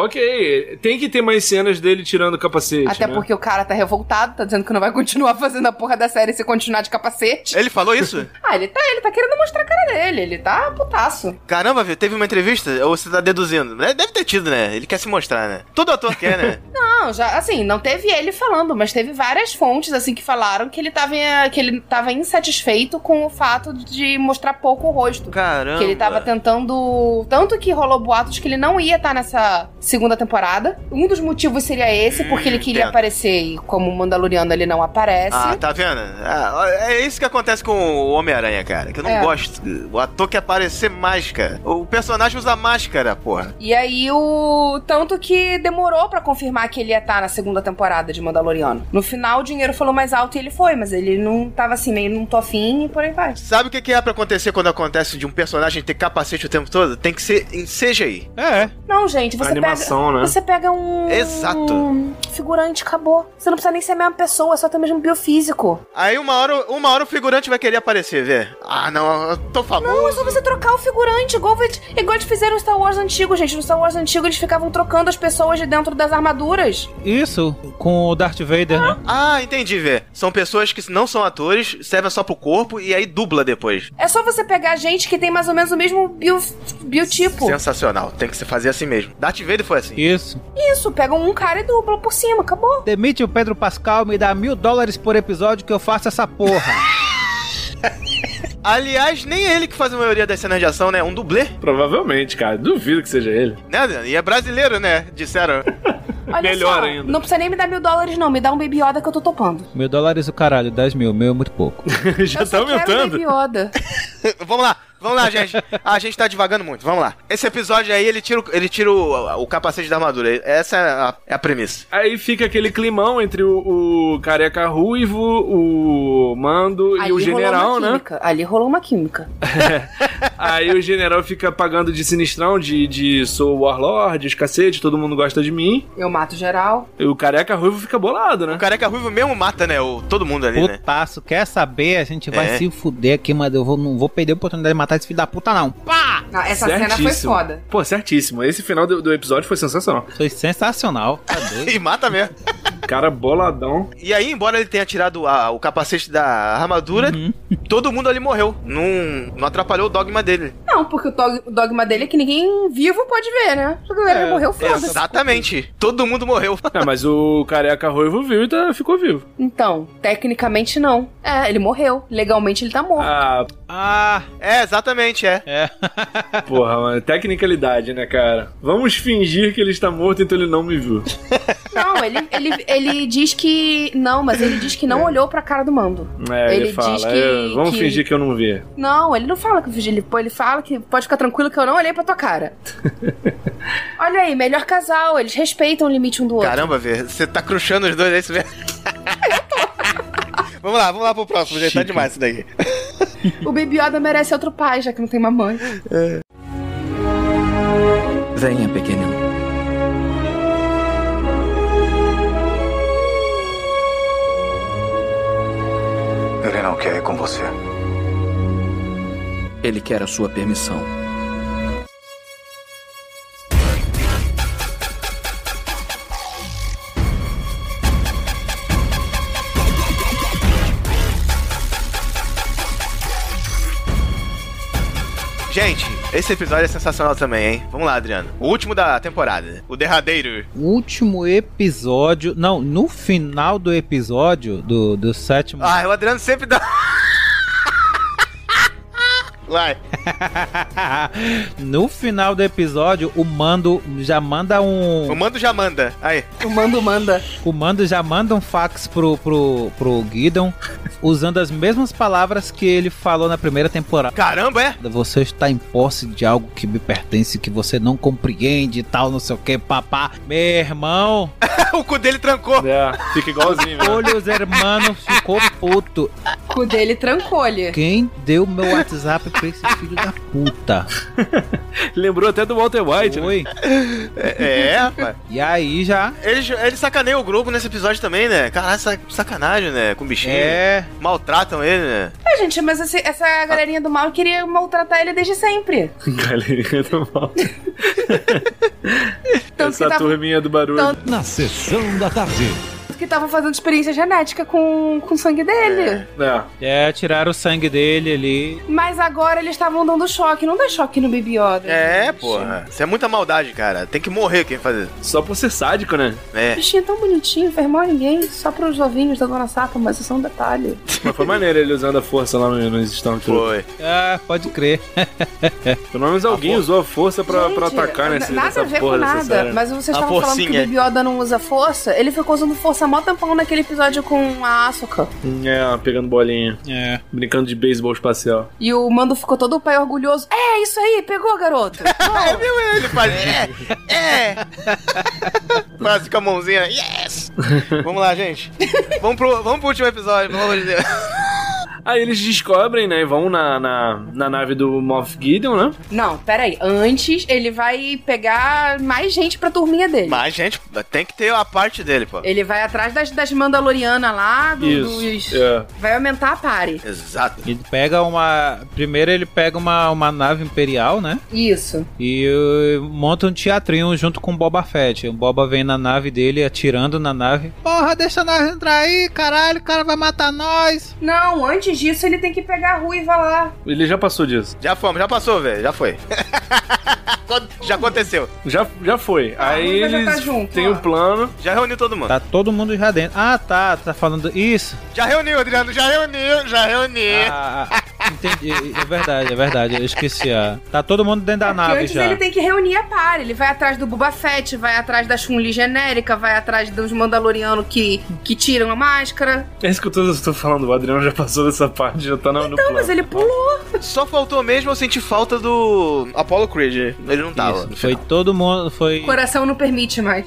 Ok. Tem que ter mais cenas dele tirando o capacete, Até porque o cara tá revoltado, tá dizendo que não vai continuar fazendo a porra da série se continuar de capacete. Ele falou isso? Ele tá querendo mostrar a cara dele, ele tá putaço. Caramba, viu, teve uma entrevista? Ou você tá deduzindo? Deve ter tido, né? Ele quer se mostrar, né? Todo ator quer, né? Não, já, assim, não teve ele falando, mas teve várias fontes, assim, que falaram que ele tava insatisfeito com o fato de mostrar pouco o rosto. Caramba. Que ele tava tentando... Tanto que rolou boatos que ele não ia estar nessa segunda temporada. Um dos motivos seria esse, porque ele queria aparecer e como Mandaloriano ele não aparece. Tá vendo? É isso que acontece com o Homem-Aranha, cara, que eu não gosto. O ator quer aparecer mais, cara. O personagem usa máscara, porra. E aí tanto que demorou pra confirmar que ele ia estar na segunda temporada de Mandaloriano. No final o dinheiro falou mais alto e ele foi, mas ele não tava assim, meio não tô afim e por aí vai. Sabe o que é pra acontecer quando acontece de um personagem ter capacete o tempo todo? Tem que ser em CGI. Não, gente, você pega um... Exato. Um figurante, acabou. Você não precisa nem ser a mesma pessoa, é só ter o mesmo biofísico. Aí uma hora o figurante vai querer aparecer, vê? Não, eu tô famoso. Não, é só você trocar o figurante, igual eles fizeram no Star Wars antigo, gente. No Star Wars antigo eles ficavam trocando as pessoas de dentro das armaduras. Isso, com o Darth Vader, né? Entendi, vê. São pessoas que não são atores, servem só pro corpo e aí dubla depois. É só você pegar gente que tem mais ou menos o mesmo biotipo. Sensacional, tem que se fazer assim mesmo. Darth Vader foi assim. Isso, pega um cara e dubla por cima, acabou. Demite o Pedro Pascal, me dá $1.000 por episódio que eu faço essa porra. Aliás, nem ele que faz a maioria das cenas de ação, né? Um dublê. Provavelmente, cara. Duvido que seja ele. Né? E é brasileiro, né? Disseram. Olha melhor só, ainda. Não precisa nem me dar $1.000 não, me dá um Baby Yoda que eu tô topando. $1.000 o caralho, 10 mil, meu é muito pouco. Já tá aumentando. Baby Yoda. Vamos lá, gente. A gente tá divagando muito, vamos lá. Esse episódio aí, ele tira o capacete da armadura. Essa é a premissa. Aí fica aquele climão entre o careca ruivo, o Mando e o general, né? Ali rolou uma química. Aí o general fica pagando de sinistrão, de sou Warlord, os cacete, todo mundo gosta de mim. Eu mato geral. E o careca ruivo fica bolado, né? O careca ruivo mesmo mata, né? Todo mundo ali, né? Putaço, quer saber? A gente vai se fuder aqui, mas eu não vou perder a oportunidade de matar esse filho da puta, não. Pá! Essa cena foi foda. Pô, certíssimo. Esse final do episódio foi sensacional. Foi sensacional. Tá doido. E mata mesmo. Cara boladão. E aí, embora ele tenha tirado o capacete da armadura, todo mundo ali morreu. Não atrapalhou o dogma dele. Não, porque o dogma dele é que ninguém vivo pode ver, né? A galera morreu, foda-se. Exatamente. Todo mundo morreu. Mas o careca ruivo viu e ficou vivo. Então, tecnicamente não. Ele morreu. Legalmente ele tá morto. Exatamente, Porra, mano, tecnicalidade, né, cara? Vamos fingir que ele está morto, então ele não me viu. Não, ele diz que... Não, mas ele diz que não olhou pra cara do Mando. Ele fala, diz que... Vamos fingir que eu não vi. Não, ele não fala que eu fingi. Ele fala que pode ficar tranquilo que eu não olhei pra tua cara. Olha aí, melhor casal. Eles respeitam o limite um do outro. Caramba, velho. Você tá crushando os dois, é isso mesmo? Vamos lá pro próximo, gente. Tá demais isso daí. O Baby Yoda merece outro pai, já que não tem mamãe. Venha, pequenino. Ele não quer ir com você. Ele quer a sua permissão. Gente, esse episódio é sensacional também, hein? Vamos lá, Adriano. O último da temporada. O derradeiro. O último episódio... Não, no final do episódio do sétimo... O Adriano sempre dá... Vai. No final do episódio, o Mando já manda um... O Mando já manda. Aí. O Mando manda. O Mando já manda um fax pro Gideon, usando as mesmas palavras que ele falou na primeira temporada. Caramba, é? Você está em posse de algo que me pertence, que você não compreende e tal, não sei o que, papá. Meu irmão... O cu dele trancou. Fica igualzinho. Olha, os hermanos ficou puto. O cu dele trancou-lhe. Quem deu meu WhatsApp pra esse filho da puta? Lembrou até do Walter White, Oi. Né? Rapaz. E aí já... Ele sacaneia o grupo nesse episódio também, né? Caralho, sacanagem, né? Com o bichinho. Maltratam ele, né? Gente, mas essa galerinha do mal queria maltratar ele desde sempre. Galerinha do mal. Essa turminha do barulho. Na sessão da tarde. Que tava fazendo experiência genética com o sangue dele. Tiraram o sangue dele ali. Mas agora eles estavam dando choque. Não dá choque no Baby Yoda. Porra. Isso é muita maldade, cara. Tem que morrer quem faz isso. Só por ser sádico, né? O bichinho é tão bonitinho, fez mal a ninguém. Só pros ovinhos da Dona Sapa, mas isso é um detalhe. Mas foi maneiro ele usando a força lá nos Stormtroopers. Foi. Pode crer. Pelo menos alguém usou a força pra atacar nessa porra. Nada a ver com nada. Mas vocês estavam falando que o Baby Yoda não usa força. Ele ficou usando força mó tampão naquele episódio com a Asuka. Pegando bolinha. Brincando de beisebol espacial. E o Mando ficou todo o pai orgulhoso. Isso aí, pegou, garoto. Viu ele faz? Quase com a mãozinha. Yes! Vamos lá, gente. Vamos pro último episódio, pelo amor de Deus. Aí eles descobrem, né, e vão na nave do Moff Gideon, né? Não, peraí. Antes, ele vai pegar mais gente pra turminha dele. Mais gente? Tem que ter a parte dele, pô. Ele vai atrás das Mandalorianas lá, vai aumentar a party. Exato. Ele pega primeiro ele pega uma nave imperial, né? Isso. E monta um teatrinho junto com o Boba Fett. O Boba vem na nave dele, atirando na nave. Porra, deixa a nave entrar aí, caralho, o cara vai matar nós. Não, antes disso ele tem que pegar a ruiva lá. Ele já passou disso. Já passou, velho, já foi. Já aconteceu. Já foi. Aí eles têm um plano. Já reuniu todo mundo. Tá todo mundo já dentro. Tá falando isso. Já reuniu, Adriano, já reuniu. Entendi, é verdade, eu esqueci. Tá todo mundo dentro da nave antes já. Ele tem que reunir a par. Ele vai atrás do Boba Fett, vai atrás da Chun-Li genérica, vai atrás dos Mandalorianos que tiram a máscara. É isso que eu tô falando, o Adriano já passou dessa parte, já tá no plano. Então, mas ele pulou. Só faltou mesmo eu sentir falta do Apollo Creed. Ele não tava. Foi todo mundo, foi... Coração não permite mais.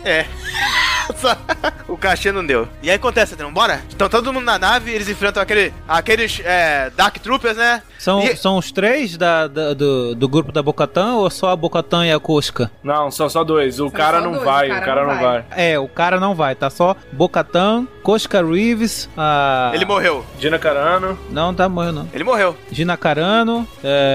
O cachê não deu. E aí acontece, Adriano, bora? Então todo mundo na nave, eles enfrentam aqueles Dark Troopers, né? São os três do grupo da Bo-Katan ou só a Bo-Katan e a Koska? Não, são só dois. O cara não vai. O cara não vai. Tá só Bo-Katan, Koska Reeves, Ele morreu. Gina Carano. Não, tá morrendo não. Ele morreu. Gina Carano,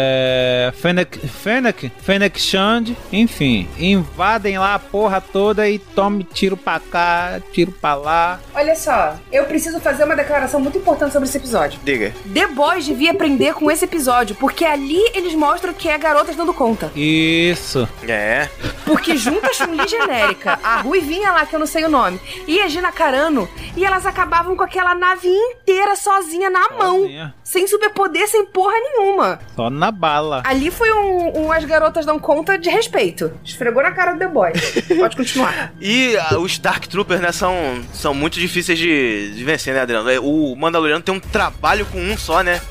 Fennec Shand, enfim. Invadem lá a porra toda e tome tiro pra cá, tiro pra lá. Olha só, eu preciso fazer uma declaração muito importante sobre esse episódio. Diga. The Boys devia aprender com esse episódio, porque ali eles mostram que é garotas dando conta. Isso. Porque junta a Chun-Li genérica, a Ruivinha lá, que eu não sei o nome, e a Gina Carano, e elas acabavam com aquela nave inteira sozinha na mão. Sem superpoder, sem porra nenhuma. Só na bala. Ali foi as garotas dão conta de respeito. Esfregou na cara do The Boys. Pode continuar. E os Dark Troopers, né, são muito difíceis de vencer, né, Adriano? O Mandaloriano tem um trabalho com um só, né?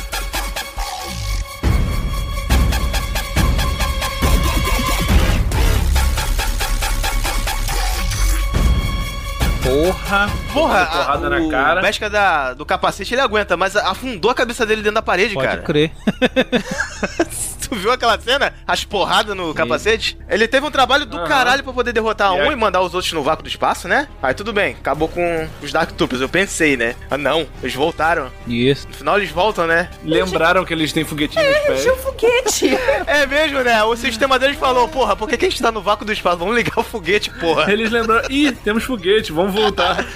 Porrada na cara. O pesca do capacete ele aguenta, mas afundou a cabeça dele dentro da parede, cara. Pode crer. Tu viu aquela cena? As porradas no capacete? Ele teve um trabalho do caralho pra poder derrotar um e mandar os outros no vácuo do espaço, né? Aí tudo bem, acabou com os Dark Troopers. Eu pensei, né? Não, eles voltaram. Isso. No final eles voltam, né? Lembraram que eles têm foguetinho nos pés. Tinha um foguete. É mesmo, né? O sistema deles falou, porra, por que a gente tá no vácuo do espaço? Vamos ligar o foguete, porra. Eles lembraram, temos foguete, vamos voltar.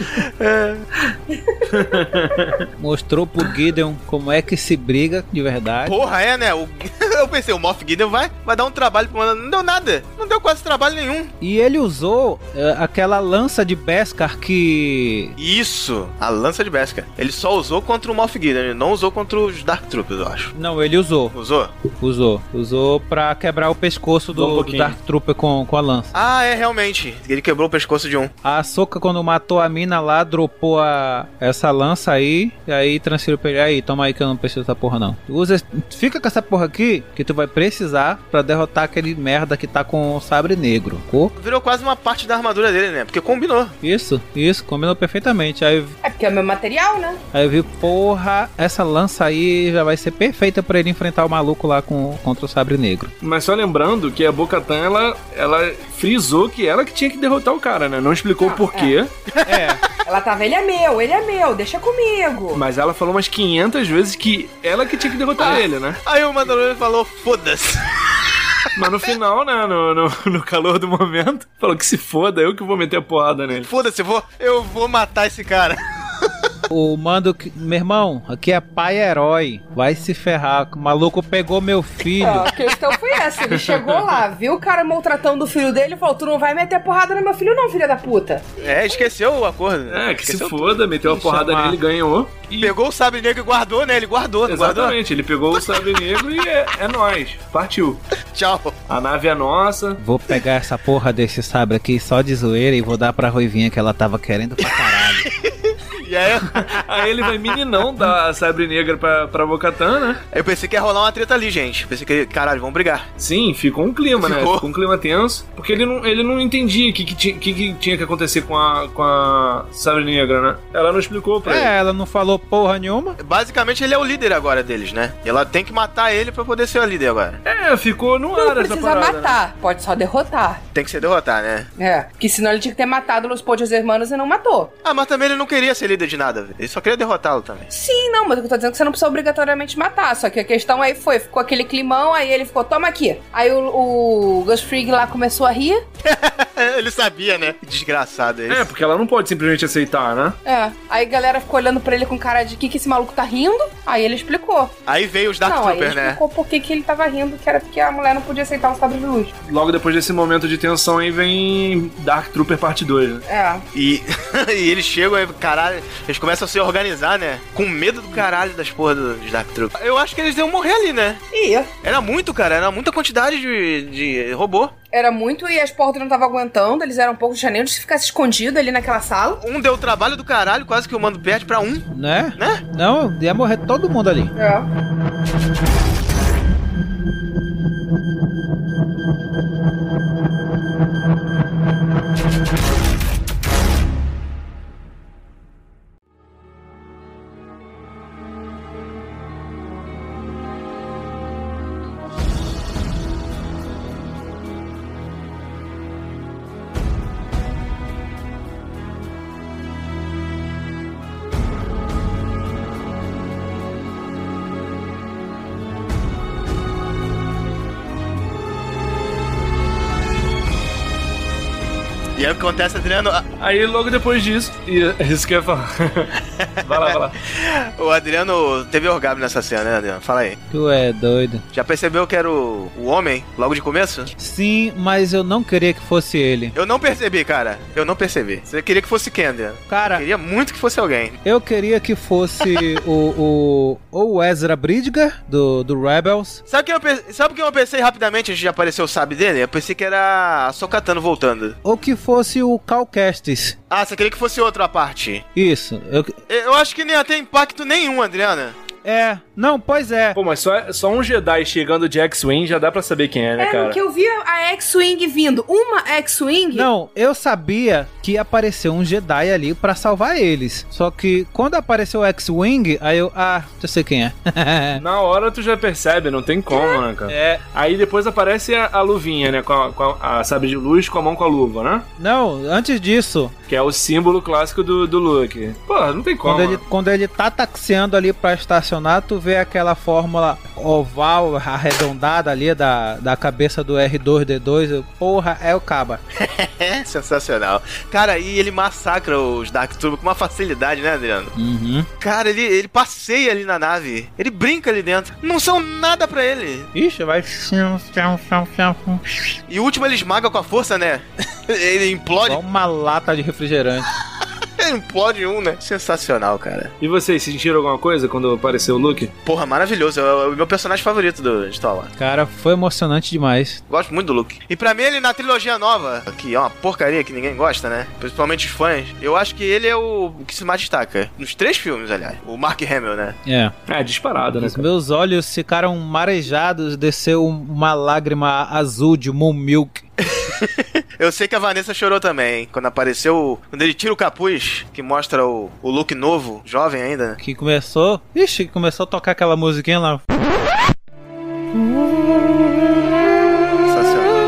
Mostrou pro Gideon como é que se briga de verdade. Porra, né? Eu pensei, o Moff Gideon vai dar um trabalho pro Mando. Não deu nada. Não deu quase trabalho nenhum. E ele usou aquela lança de Beskar que... Isso, a lança de Beskar. Ele só usou contra o Moff Gideon, ele não usou contra os Dark Troopers, eu acho. Não, ele usou. Usou pra quebrar o pescoço do Dark Trooper com a lança. Ah, realmente. Ele quebrou o pescoço de um. A Ahsoka, quando matou a mina lá, dropou essa lança aí, e aí transferiu pra ele. Aí, toma aí que eu não preciso dessa porra não. Fica com essa porra aqui, que tu vai precisar pra derrotar aquele merda que tá com o sabre negro. Virou quase uma parte da armadura dele, né? Porque combinou. Isso, combinou perfeitamente. Aí, porque é o meu material, né? Aí eu vi, porra, essa lança aí já vai ser perfeita pra ele enfrentar o maluco lá contra o sabre negro. Mas só lembrando que a Bo-Katan, ela frisou que ela que tinha que derrotar o cara, né? Não explicou o porquê. Ela tava, ele é meu, deixa comigo. Mas ela falou umas 500 vezes que ela que tinha que derrotar ele, né? Aí o Mandalorian falou, foda-se. Mas no final, né, no calor do momento, falou que se foda, eu que vou meter a porrada nele. Foda-se, eu vou matar esse cara. O Mando, meu irmão, aqui é pai herói, vai se ferrar, o maluco pegou meu filho. A questão foi essa, ele chegou lá, viu o cara maltratando o filho dele e falou, tu não vai meter porrada no meu filho não, filha da puta. Esqueceu o acordo. Que se foda, meteu a porrada nele, ganhou. E pegou o sabre negro e guardou, né? Ele guardou. Exatamente, ele pegou o sabre negro e é nóis. Partiu. Tchau. A nave é nossa. Vou pegar essa porra desse sabre aqui só de zoeira e vou dar pra Ruivinha que ela tava querendo pra caralho. E aí ele vai meninão dar a sabre negra pra Bo-Katan, né? Eu pensei que ia rolar uma treta ali, gente. Pensei que, caralho, vamos brigar. Sim, ficou um clima, né? Ficou um clima tenso. Porque ele não entendia o que tinha que acontecer com a sabre negra, né? Ela não explicou pra ele. Ela não falou porra nenhuma. Basicamente, ele é o líder agora deles, né? E ela tem que matar ele pra poder ser o líder agora. Ficou no ar essa parada. Não precisa matar, pode só derrotar. Tem que ser derrotar, né? Porque senão ele tinha que ter matado os Pochos Hermanos e não matou. Mas também ele não queria ser líder de nada, velho. Ele só queria derrotá-lo também. Sim, não, mas eu tô dizendo que você não precisa obrigatoriamente matar. Só que a questão aí ficou aquele climão, aí ele ficou, toma aqui. Aí o Gus Fring lá começou a rir. Ele sabia, né? Desgraçado esse. Porque ela não pode simplesmente aceitar, né? Aí a galera ficou olhando pra ele com cara de que esse maluco tá rindo. Aí ele explicou. Aí veio os Dark Troopers, né? Aí ele explicou por que ele tava rindo, que era porque a mulher não podia aceitar o sabre de luz. Logo depois desse momento de tensão aí vem Dark Trooper parte 2, né? E eles chegam aí, caralho, eles começam a se organizar, né? Com medo do caralho das porras dos Dark Troopers. Eu acho que eles iam morrer ali, né? Era muito, cara, era muita quantidade de robô. Era muito e as portas não estavam aguentando, eles eram um pouco de janeiro de ficar escondido ali naquela sala. Um deu trabalho do caralho, quase que o Mando perde pra um. Né? Não, ia morrer todo mundo ali. E aí o que acontece, Adriano? Aí logo depois disso, isso que eu ia falar. Vai lá. O Adriano teve orgasmo nessa cena, né, Adriano? Fala aí. Tu é doido. Já percebeu que era o homem, logo de começo? Sim, mas eu não queria que fosse ele. Eu não percebi, cara. Eu não percebi. Você queria que fosse quem, Adriano? Cara... Eu queria muito que fosse alguém. Eu queria que fosse o Ezra Bridger, do Rebels. Sabe o que eu pensei rapidamente antes de aparecer o sabre dele? Eu pensei que era a Sokatano voltando. Ou que fosse o Cal Kestis. Você queria que fosse outra parte? Isso. Eu acho que nem ia ter impacto nenhum, Adriana. Não, pois é. Pô, mas só um Jedi chegando de X-Wing já dá pra saber quem é, né, cara? Porque eu vi a X-Wing vindo. Uma X-Wing... Não, eu sabia que ia aparecer um Jedi ali pra salvar eles. Só que quando apareceu o X-Wing, aí eu sei quem é. Na hora tu já percebe, não tem como, né, cara? Aí depois aparece a luvinha, né, com a sabre de luz com a mão com a luva, né? Não, antes disso... Que é o símbolo clássico do Luke. Pô, não tem como. Quando ele tá taxiando ali pra estação sensacional tu ver aquela fórmula oval, arredondada ali da cabeça do R2-D2. Porra, é o caba. Sensacional. Cara, e ele massacra os Dark Turbo com uma facilidade, né, Adriano? Uhum. Cara, ele passeia ali na nave. Ele brinca ali dentro. Não são nada pra ele. Ixi, vai... E o último ele esmaga com a força, né? Ele implode. Só uma lata de refrigerante. Implode né? Sensacional, cara. E vocês sentiram alguma coisa quando apareceu o Luke? Porra, maravilhoso. É o meu personagem favorito de Star Wars. Cara, foi emocionante demais. Gosto muito do Luke. E pra mim, ele na trilogia nova, que é uma porcaria que ninguém gosta, né? Principalmente os fãs. Eu acho que ele é o que se mais destaca. Nos 3 filmes, aliás. O Mark Hamill, né? É disparado, né? Os meus olhos ficaram marejados, desceu uma lágrima azul de Moon Milk. Eu sei que a Vanessa chorou também, hein? Quando apareceu... Quando ele tira o capuz, que mostra o Luke novo, jovem ainda. Que começou... Ixi, começou a tocar aquela musiquinha lá. Sensacional.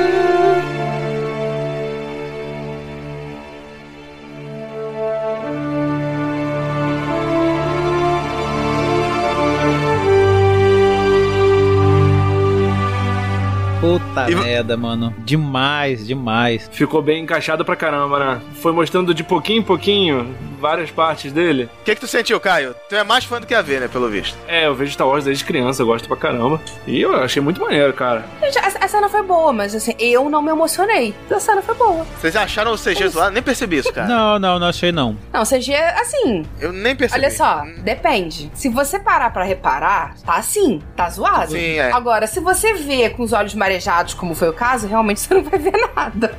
Puta merda, mano. Demais, demais. Ficou bem encaixado pra caramba, né? Foi mostrando de pouquinho em pouquinho várias partes dele. O que tu sentiu, Caio? Tu é mais fã do que a V, né, pelo visto. Eu vejo Star Wars desde criança, eu gosto pra caramba. E eu achei muito maneiro, cara. A cena foi boa, mas assim, eu não me emocionei. A cena foi boa. Vocês acharam o CG zoado? Nem percebi isso, cara. Não achei não. Não, o CG, assim... Eu nem percebi. Olha só, depende. Se você parar pra reparar, tá assim, tá zoado. Sim, é. Agora, se você vê com os olhos marejados, como foi o caso, realmente você não vai ver nada.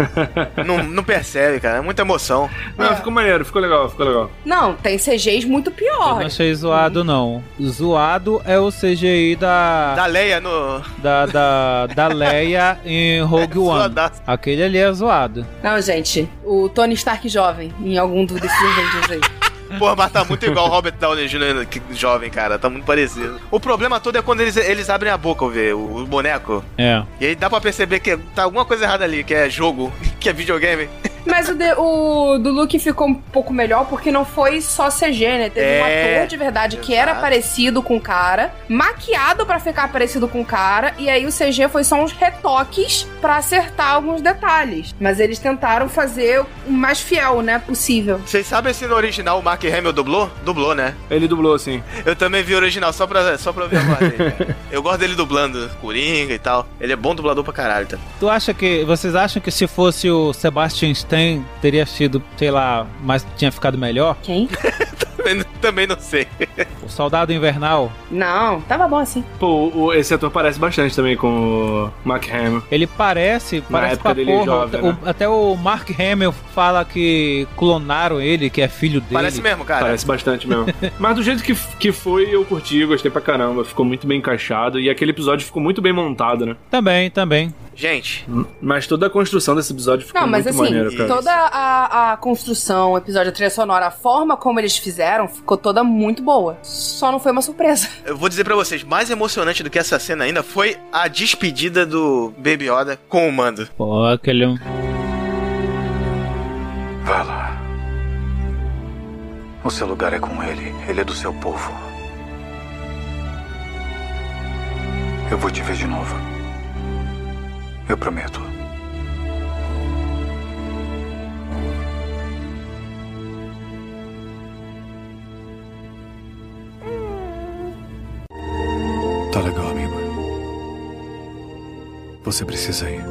não percebe, cara. É muita emoção. Não, ficou maneiro, ficou legal. Não, tem CGs muito piores. Eu não achei zoado, não. Zoado é o CGI da Leia no... Da Leia em Rogue One. Aquele ali é zoado. Não, gente, o Tony Stark jovem em algum desses eventos aí. Porra, mas tá muito igual o Robert Downey Jr. jovem, cara. Tá muito parecido. O problema todo é quando eles abrem a boca, o boneco. É. E aí dá pra perceber que tá alguma coisa errada ali, que é jogo, que é videogame. Mas o do Luke ficou um pouco melhor porque não foi só CG, né? Teve um ator de verdade que era parecido com o cara, maquiado pra ficar parecido com o cara, e aí o CG foi só uns retoques pra acertar alguns detalhes. Mas eles tentaram fazer o mais fiel, né, possível. Vocês sabem se no original o Mark Hamill dublou? Dublou, né? Ele dublou, sim. Eu também vi o original só pra ver a voz dele, cara. Eu gosto dele dublando Coringa e tal. Ele é bom dublador pra caralho, tá? Vocês acham que se fosse o Sebastian Stan teria sido, sei lá, mas tinha ficado melhor? Quem? Também não sei. O Soldado Invernal? Não, tava bom assim. Pô, esse ator parece bastante também com o Mark Hamill. Ele parece na época dele porra, jovem, né? Até o Mark Hamill fala que clonaram ele, que é filho dele. Parece mesmo, cara. Parece bastante mesmo. Mas do jeito que foi, eu curti, gostei pra caramba. Ficou muito bem encaixado e aquele episódio ficou muito bem montado, né? Também. Gente. Mas toda a construção desse episódio ficou muito maneiro, cara. Toda a construção, o episódio, a trilha sonora, a forma como eles fizeram, ficou toda muito boa. Só não foi uma surpresa. Eu vou dizer pra vocês, mais emocionante do que essa cena ainda foi a despedida do Baby Yoda com o Mando. Pô, aquele... Vá lá. O seu lugar é com ele. Ele é do seu povo. Eu vou te ver de novo. Eu prometo. Tá legal, amigo. Você precisa ir.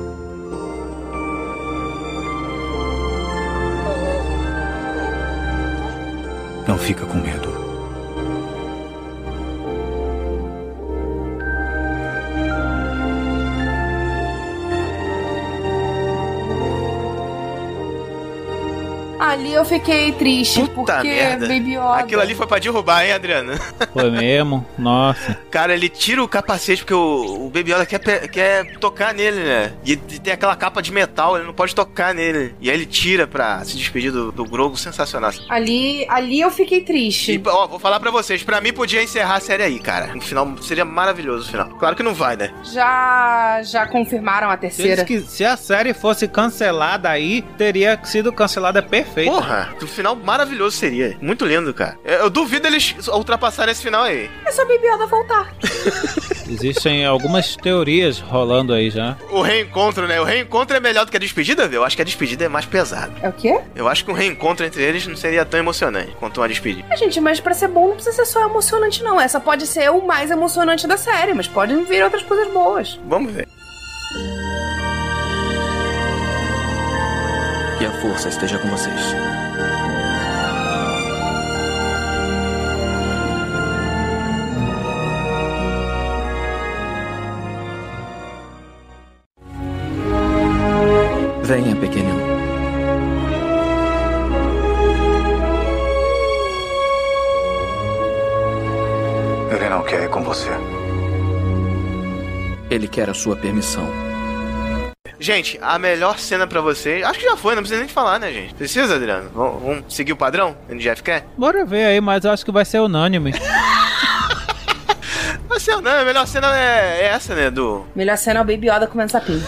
Não fica com medo. Ali eu fiquei triste, Puta porque merda. Baby Yoda... Aquilo ali foi pra derrubar, hein, Adriana? Foi mesmo? Nossa. Cara, ele tira o capacete porque o Baby Yoda quer tocar nele, né? E tem aquela capa de metal, ele não pode tocar nele. E aí ele tira pra se despedir do Grogu, sensacional. Ali eu fiquei triste. E, ó, vou falar pra vocês, pra mim podia encerrar a série aí, cara. No final, seria maravilhoso o final. Claro que não vai, né? Já confirmaram a terceira. Se a série fosse cancelada aí, teria sido cancelada perfeitamente. perfeita. Porra, o final maravilhoso seria. Muito lindo, cara. Eu duvido eles ultrapassarem esse final aí. É só a Baby Yoda voltar. Existem algumas teorias rolando aí já. O reencontro, né? O reencontro é melhor do que a despedida, viu? Eu acho que a despedida é mais pesada. É o quê? Eu acho que um reencontro entre eles não seria tão emocionante quanto uma despedida. Gente, mas pra ser bom não precisa ser só emocionante, não. Essa pode ser o mais emocionante da série, mas podem vir outras coisas boas. Vamos ver. Que a força esteja com vocês. Venha, pequenino. Ele não quer ir com você. Ele quer a sua permissão. Gente, a melhor cena pra vocês... Acho que já foi, não precisa nem falar, né, gente? Precisa, Adriano? Vamos seguir o padrão? NGF quer? Bora ver aí, mas eu acho que vai ser unânime. Vai ser unânime. A melhor cena é essa, né, do... Melhor cena é o Baby Yoda comendo sapinho.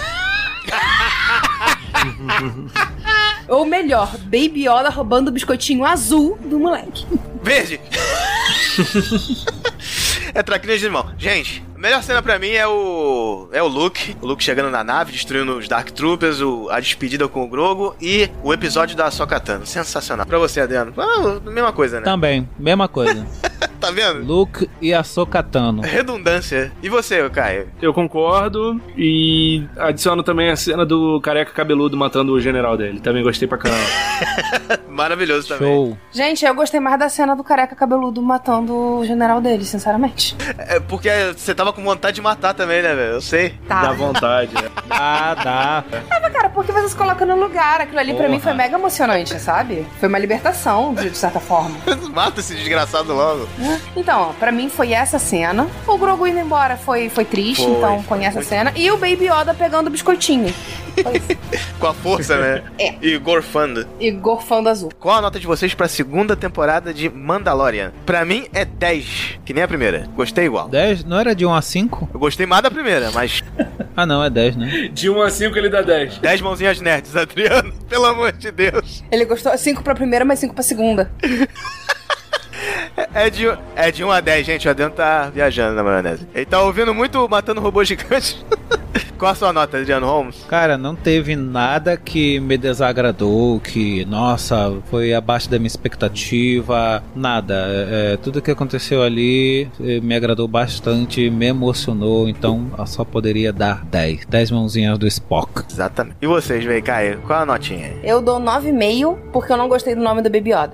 Ou melhor, Baby Yoda roubando o biscoitinho azul do moleque. Verde! É traquinas de limão. Gente, a melhor cena pra mim é o Luke. O Luke chegando na nave, destruindo os Dark Troopers, a despedida com o Grogu e o episódio da Ahsoka Tano. Sensacional. Pra você, Adriano. Mesma coisa, né? Também, mesma coisa. Tá vendo? Luke e Ahsoka Tano. Redundância. E você, Caio? Eu concordo e adiciono também a cena do careca cabeludo matando o general dele. Também gostei pra caramba. Maravilhoso também. Show. Gente, eu gostei mais da cena do careca cabeludo matando o general dele, sinceramente. É porque você tava com vontade de matar também, né, velho? Eu sei. Tá. Dá vontade, né? Dá. Mas, cara, porque você se coloca no lugar. Aquilo ali pra mim foi mega emocionante, sabe? Foi uma libertação, de certa forma. Mata esse desgraçado logo. Então, pra mim foi essa cena. O Grogu indo embora foi triste, então põe essa cena. E o Baby Yoda pegando o biscoitinho. Com a força, né? É. E gorfando. E gorfando azul. Qual a nota de vocês pra segunda temporada de Mandalorian? Pra mim é 10, que nem a primeira. Gostei igual. 10? Não era de 1 a 5? Eu gostei mais da primeira, mas... Ah, não, é 10, né? De 1 a 5 ele dá 10. 10 mãozinhas nerds, Adriano. Pelo amor de Deus. Ele gostou 5 pra primeira, mas 5 pra segunda. É de 1 a 10, gente. O Adriano tá viajando na maionese. Ele tá ouvindo muito Matando Robô Gigante. Qual a sua nota, Adriano Holmes? Cara, não teve nada que me desagradou, que, nossa, foi abaixo da minha expectativa, nada. Tudo que aconteceu ali me agradou bastante, me emocionou, então eu só poderia dar 10. 10 mãozinhas do Spock. Exatamente. E vocês, véi, Caio? Qual a notinha? Eu dou 9,5 porque eu não gostei do nome do Baby Yoda.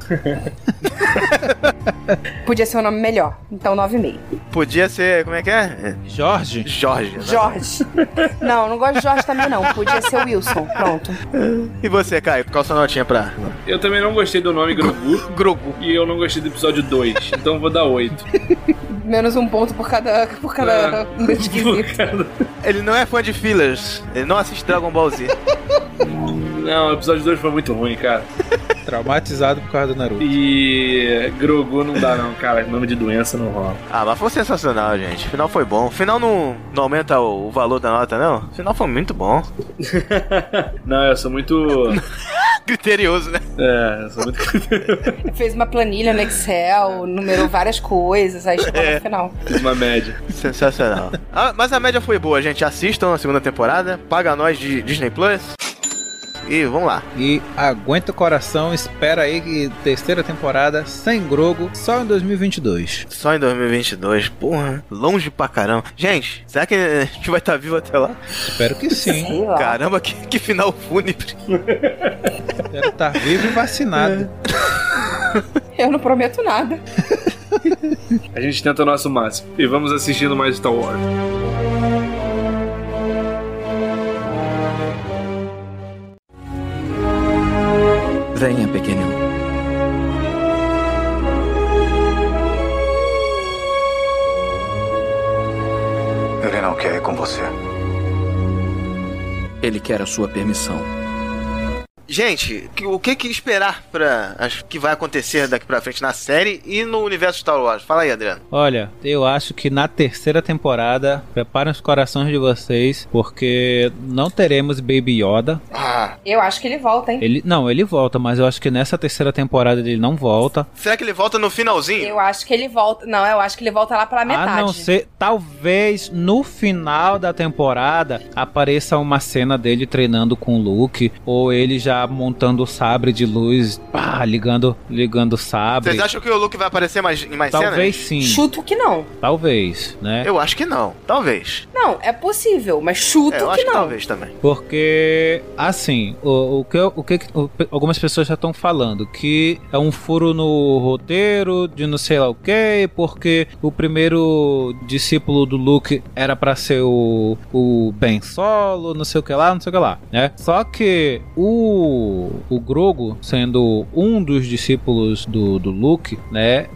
Podia ser um nome melhor, então 9,5. Podia ser, como é que é? Jorge? Jorge. Não gosto de Jorge também não. Podia ser o Wilson, pronto. E você, Caio? Qual a sua notinha pra... Eu também não gostei do nome Grogu. Grogu. E eu não gostei do episódio 2, então eu vou dar 8. Menos um ponto por cada esquisito. Ele não é fã de fillers. Ele não assiste Dragon Ball Z. Não, o episódio 2 foi muito ruim, cara. Traumatizado por causa do Naruto. E Grogu não dá não, cara. Nome de doença não rola. Ah, mas foi sensacional, gente. O final foi bom. O final não aumenta o valor da nota, não? O final foi muito bom. Não, eu sou muito... criterioso, né? Eu sou muito criterioso. Fez uma planilha no Excel, numerou várias coisas, aí chegou no final. Fiz uma média. Sensacional. Mas a média foi boa, gente. Assistam a segunda temporada. Paga nós de Disney Plus. E vamos lá. E aguenta o coração, espera aí que terceira temporada sem Grogu, só em 2022. Só em 2022, porra, longe pra caramba. Gente, será que a gente vai estar vivo até lá? Espero que sim. Caramba, que final fúnebre. Espero estar vivo e vacinado. Eu não prometo nada. A gente tenta o nosso máximo. E vamos assistindo mais Star Wars. Venha, pequenino. Ele não quer ir com você. Ele quer a sua permissão. Gente, o que esperar pra que vai acontecer daqui pra frente na série e no universo Star Wars? Fala aí, Adriano. Olha, eu acho que na terceira temporada, preparem os corações de vocês, porque não teremos Baby Yoda. Eu acho que ele volta, hein? Ele volta, mas eu acho que nessa terceira temporada ele não volta. Será que ele volta no finalzinho? Eu acho que ele volta... Não, eu acho que ele volta lá pela metade. A não ser, talvez, no final da temporada, apareça uma cena dele treinando com o Luke, ou ele já montando o sabre de luz, ligando o sabre. Vocês acham que o Luke vai aparecer em mais cenas? Talvez sim. Chuto que não. Talvez, né? Eu acho que não. Talvez. Não, é possível, mas chuto eu que acho não. Que talvez também. Porque, assim, o que algumas pessoas já estão falando, que é um furo no roteiro de não sei lá o que, porque o primeiro discípulo do Luke era pra ser o Ben Solo, não sei o que lá, né? Só que o Grogu, sendo um dos discípulos do Luke, né,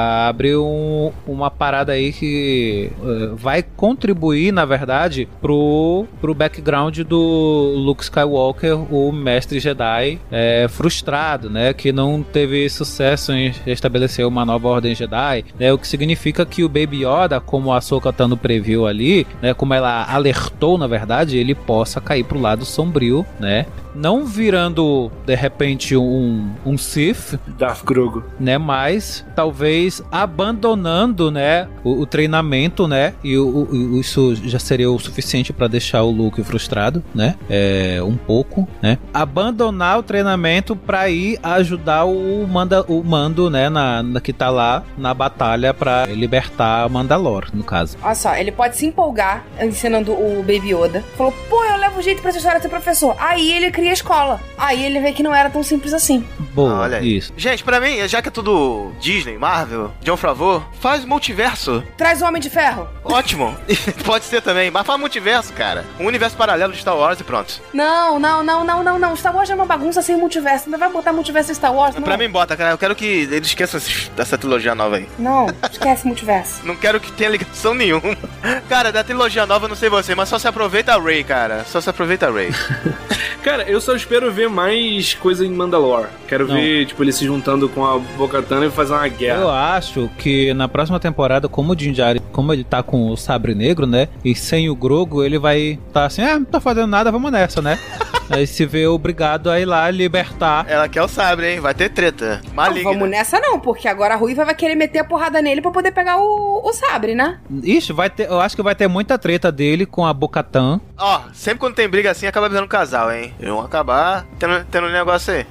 abriu uma parada aí que vai contribuir, na verdade, pro background do Luke Skywalker, o mestre Jedi frustrado, né, que não teve sucesso em estabelecer uma nova ordem Jedi, né, o que significa que o Baby Yoda, como a Ahsoka Tano previu ali, né, como ela alertou, na verdade, ele possa cair pro lado sombrio, né, não virando, de repente, um Sith, Darth Grogu, né, mas talvez abandonando, né, o treinamento, né, e isso já seria o suficiente para deixar o Luke frustrado, né, um pouco, né, abandonar o treinamento para ir ajudar o Mando, né, que tá lá na batalha para libertar Mandalore, no caso. Olha só, ele pode se empolgar ensinando o Baby Yoda. Falou, pô, eu levo jeito pra essa história de ser professor. Aí ele cria a escola. Aí ele vê que não era tão simples assim. Boa, olha aí. Isso. Gente, pra mim, já que é tudo Disney, Marvel, John Favreau, faz multiverso. Traz o Homem de Ferro. Ótimo. Pode ser também, mas faz multiverso, cara. Um universo paralelo de Star Wars e pronto. Não. Star Wars é uma bagunça sem multiverso. Não vai botar multiverso em Star Wars, não. Pra mim bota, cara. Eu quero que eles esqueçam dessa trilogia nova aí. Não, esquece multiverso. Não quero que tenha ligação nenhuma. Cara, da trilogia nova, eu não sei você, mas só se aproveita a Rey, cara. Só se aproveita a Rey. Cara, eu só espero ver mais coisa em Mandalore. Quero ver, tipo, ele se juntando com a Bo-Katan e fazer uma guerra. Eu acho que na próxima temporada, como o Din Djarin, como ele tá com o sabre negro, né, e sem o Grogu, ele vai tá assim, não tá fazendo nada, vamos nessa, né? Aí se vê obrigado a ir lá libertar. Ela quer o sabre, hein? Vai ter treta. Maligna. Não, vamos nessa não, porque agora a Ruiva vai querer meter a porrada nele pra poder pegar o sabre, né? Ixi, eu acho que vai ter muita treta dele com a Bo-Katan. Ó, sempre quando tem briga assim, acaba virando um casal, hein? Eles vão acabar tendo um negócio aí.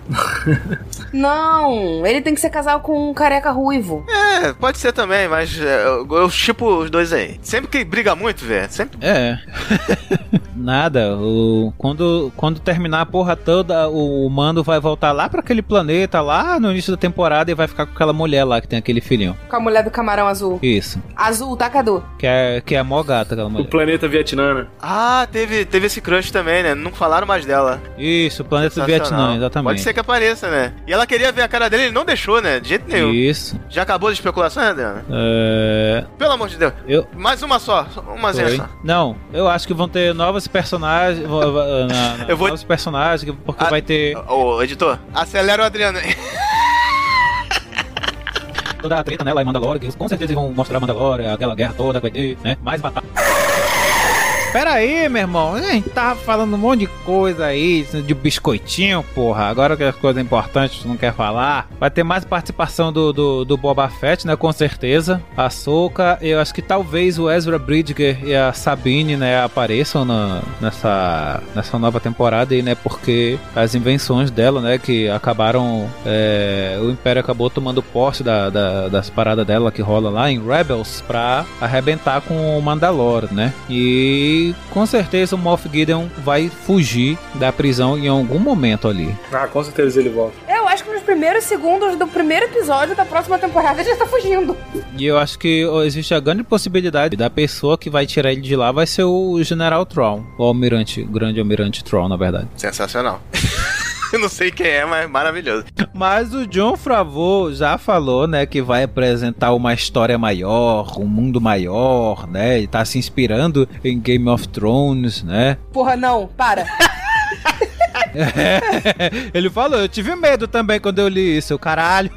Não, ele tem que ser casal com um careca ruivo. Pode ser também, mas eu chipo os dois aí. Sempre que briga muito, velho, sempre... Nada, quando terminar a porra toda, o Mando vai voltar lá pra aquele planeta, lá no início da temporada, e vai ficar com aquela mulher lá que tem aquele filhinho. Com a mulher do camarão azul. Isso. Azul, Takadu. Que é a mó gata, aquela mulher. O planeta Vietnã, né? Ah, teve esse crush também, né? Não falaram mais dela. Isso, o planeta do Vietnã, exatamente. Pode ser que apareça, né? E ela queria ver a cara dele, ele não deixou, né? De jeito nenhum. Isso. Já acabou de especulação, Adriana? Pelo amor de Deus. Mais uma só. Umazinha só. Não, eu acho que vão ter novos personagens. Novos personagens, porque vai ter. Ô, editor, acelera o Adriano aí. Toda a treta, né, lá em Mandalore, que com certeza vão mostrar Mandalore, aquela guerra toda que vai ter, né? Mais batalha. Pera aí, meu irmão, a gente tava falando um monte de coisa aí, de biscoitinho, porra. Agora que as coisas importantes tu não quer falar. Vai ter mais participação do Boba Fett, né, com certeza. A Ahsoka, eu acho que talvez o Ezra Bridger e a Sabine, né, apareçam nessa nova temporada aí, né, porque as invenções dela, né, que acabaram, o Império acabou tomando posse das paradas dela que rola lá em Rebels pra arrebentar com o Mandalore, né, e com certeza o Moff Gideon vai fugir da prisão em algum momento ali. Ah, com certeza ele volta. Eu acho que nos primeiros segundos do primeiro episódio da próxima temporada ele já tá fugindo. E eu acho que existe a grande possibilidade da pessoa que vai tirar ele de lá vai ser o General Thrawn, o grande almirante Thrawn, na verdade. Sensacional. Eu não sei quem é, mas maravilhoso. Mas o John Favreau já falou, né, que vai apresentar uma história maior, um mundo maior, né? Ele tá se inspirando em Game of Thrones, né? Porra, não, para. Ele falou, eu tive medo também quando eu li isso, caralho.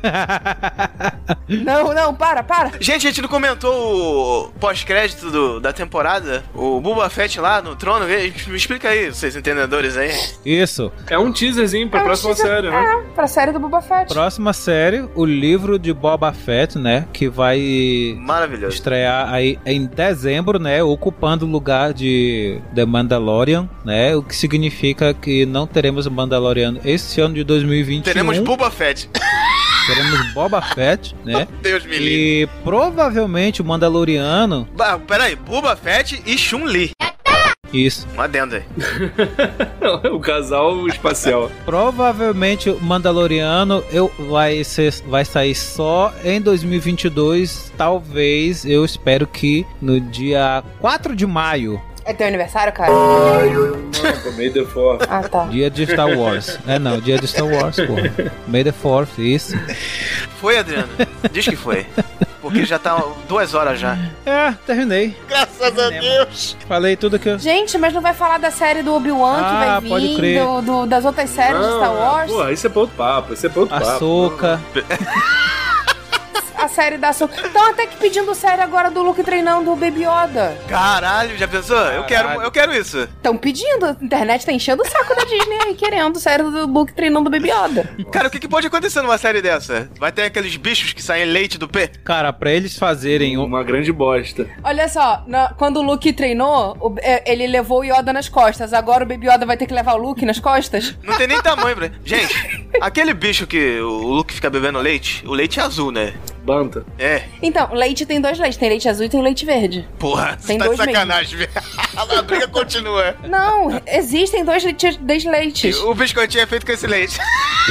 Não, para. Gente, a gente não comentou o pós-crédito da temporada? O Boba Fett lá no trono? Me explica aí, vocês entendedores aí. Isso. É um teaserzinho pra próxima série, né? É, pra série do Boba Fett. Próxima série, o livro de Boba Fett, né? Que vai Maravilhoso. Estrear aí em dezembro, né? Ocupando o lugar de The Mandalorian, né? O que significa que não teremos o Mandaloriano esse ano de 2021. Teremos Boba Fett. Teremos Boba Fett, né? Deus me livre. E provavelmente o Mandaloriano... Peraí, Boba Fett e Chun-Li. Isso. Um adendo aí. O casal espacial. Provavelmente o Mandaloriano vai sair só em 2022. Talvez, eu espero que no dia 4 de maio. É teu aniversário, cara? May the 4th. Ah, tá. Dia de Star Wars. Dia de Star Wars, pô. May the 4th, isso. Foi, Adriano? Diz que foi. Porque já tá 2 horas já. Terminei. Graças a Deus. Falei tudo que eu... Gente, mas não vai falar da série do Obi-Wan que vai vir? Pode crer. Das outras séries de Star Wars? Porra, isso é pra outro papo. Ahsoka. A série da Ahsoka. Estão até que pedindo série agora do Luke treinando o Baby Yoda. Caralho, já pensou? Eu quero isso. Estão pedindo. A internet tá enchendo o saco da Disney aí, querendo série do Luke treinando o Baby Yoda. Cara, o que pode acontecer numa série dessa? Vai ter aqueles bichos que saem leite do pé? Cara, pra eles fazerem uma grande bosta. Olha só, quando o Luke treinou, ele levou o Yoda nas costas. Agora o Baby Yoda vai ter que levar o Luke nas costas? Não tem nem tamanho, pra... Gente, aquele bicho que o Luke fica bebendo leite, o leite é azul, né? Banta. É. Então, leite tem 2 leites. Tem leite azul e tem leite verde. Porra, tem você tá de sacanagem, velho. A briga continua. Não, existem 2 leites. O biscoitinho é feito com esse leite.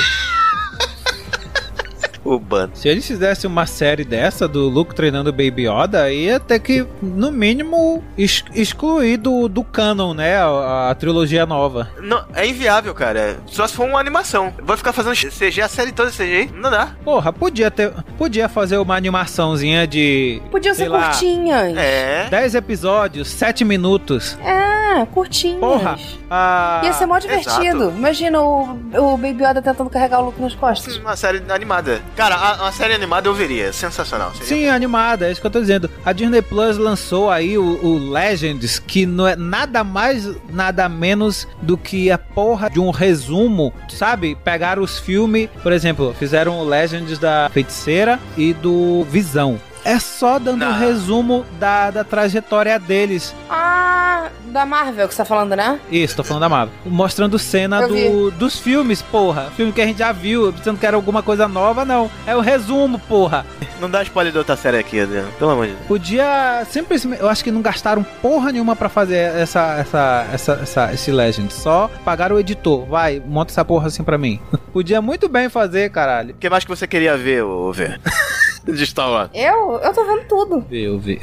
Se eles fizessem uma série dessa do Luke treinando o Baby Yoda, ia ter que, no mínimo, excluir do canon, né? A trilogia nova. Não, é inviável, cara. Só se for uma animação. Vai ficar fazendo CG, a série toda CG, não dá. Porra, podia fazer uma animaçãozinha de... Podia ser curtinhas. 10 episódios, 7 minutos. Curtinhas. Porra. Ia ser mó divertido. Exato. Imagina o Baby Yoda tentando carregar o Luke nas costas. Uma série animada. Cara, a série animada eu veria. Sensacional. Sim, animada, é isso que eu tô dizendo. A Disney Plus lançou aí o Legends, que não é nada mais, nada menos do que a porra de um resumo, sabe? Pegaram os filmes, por exemplo, fizeram o Legends da Feiticeira e do Visão. É só dando um resumo da trajetória deles. Da Marvel que você tá falando, né? Isso, tô falando da Marvel. Mostrando cena dos filmes, porra. Filme que a gente já viu, pensando que era alguma coisa nova, não. É o resumo, porra. Não dá spoiler de outra série aqui, Adriano. Pelo amor de Deus. Podia simplesmente... Eu acho que não gastaram porra nenhuma pra fazer esse Legend. Só pagaram o editor. Vai, monta essa porra assim pra mim. Podia muito bem fazer, caralho. O que mais que você queria ver, de Star Wars? Eu tô vendo tudo. Eu vi.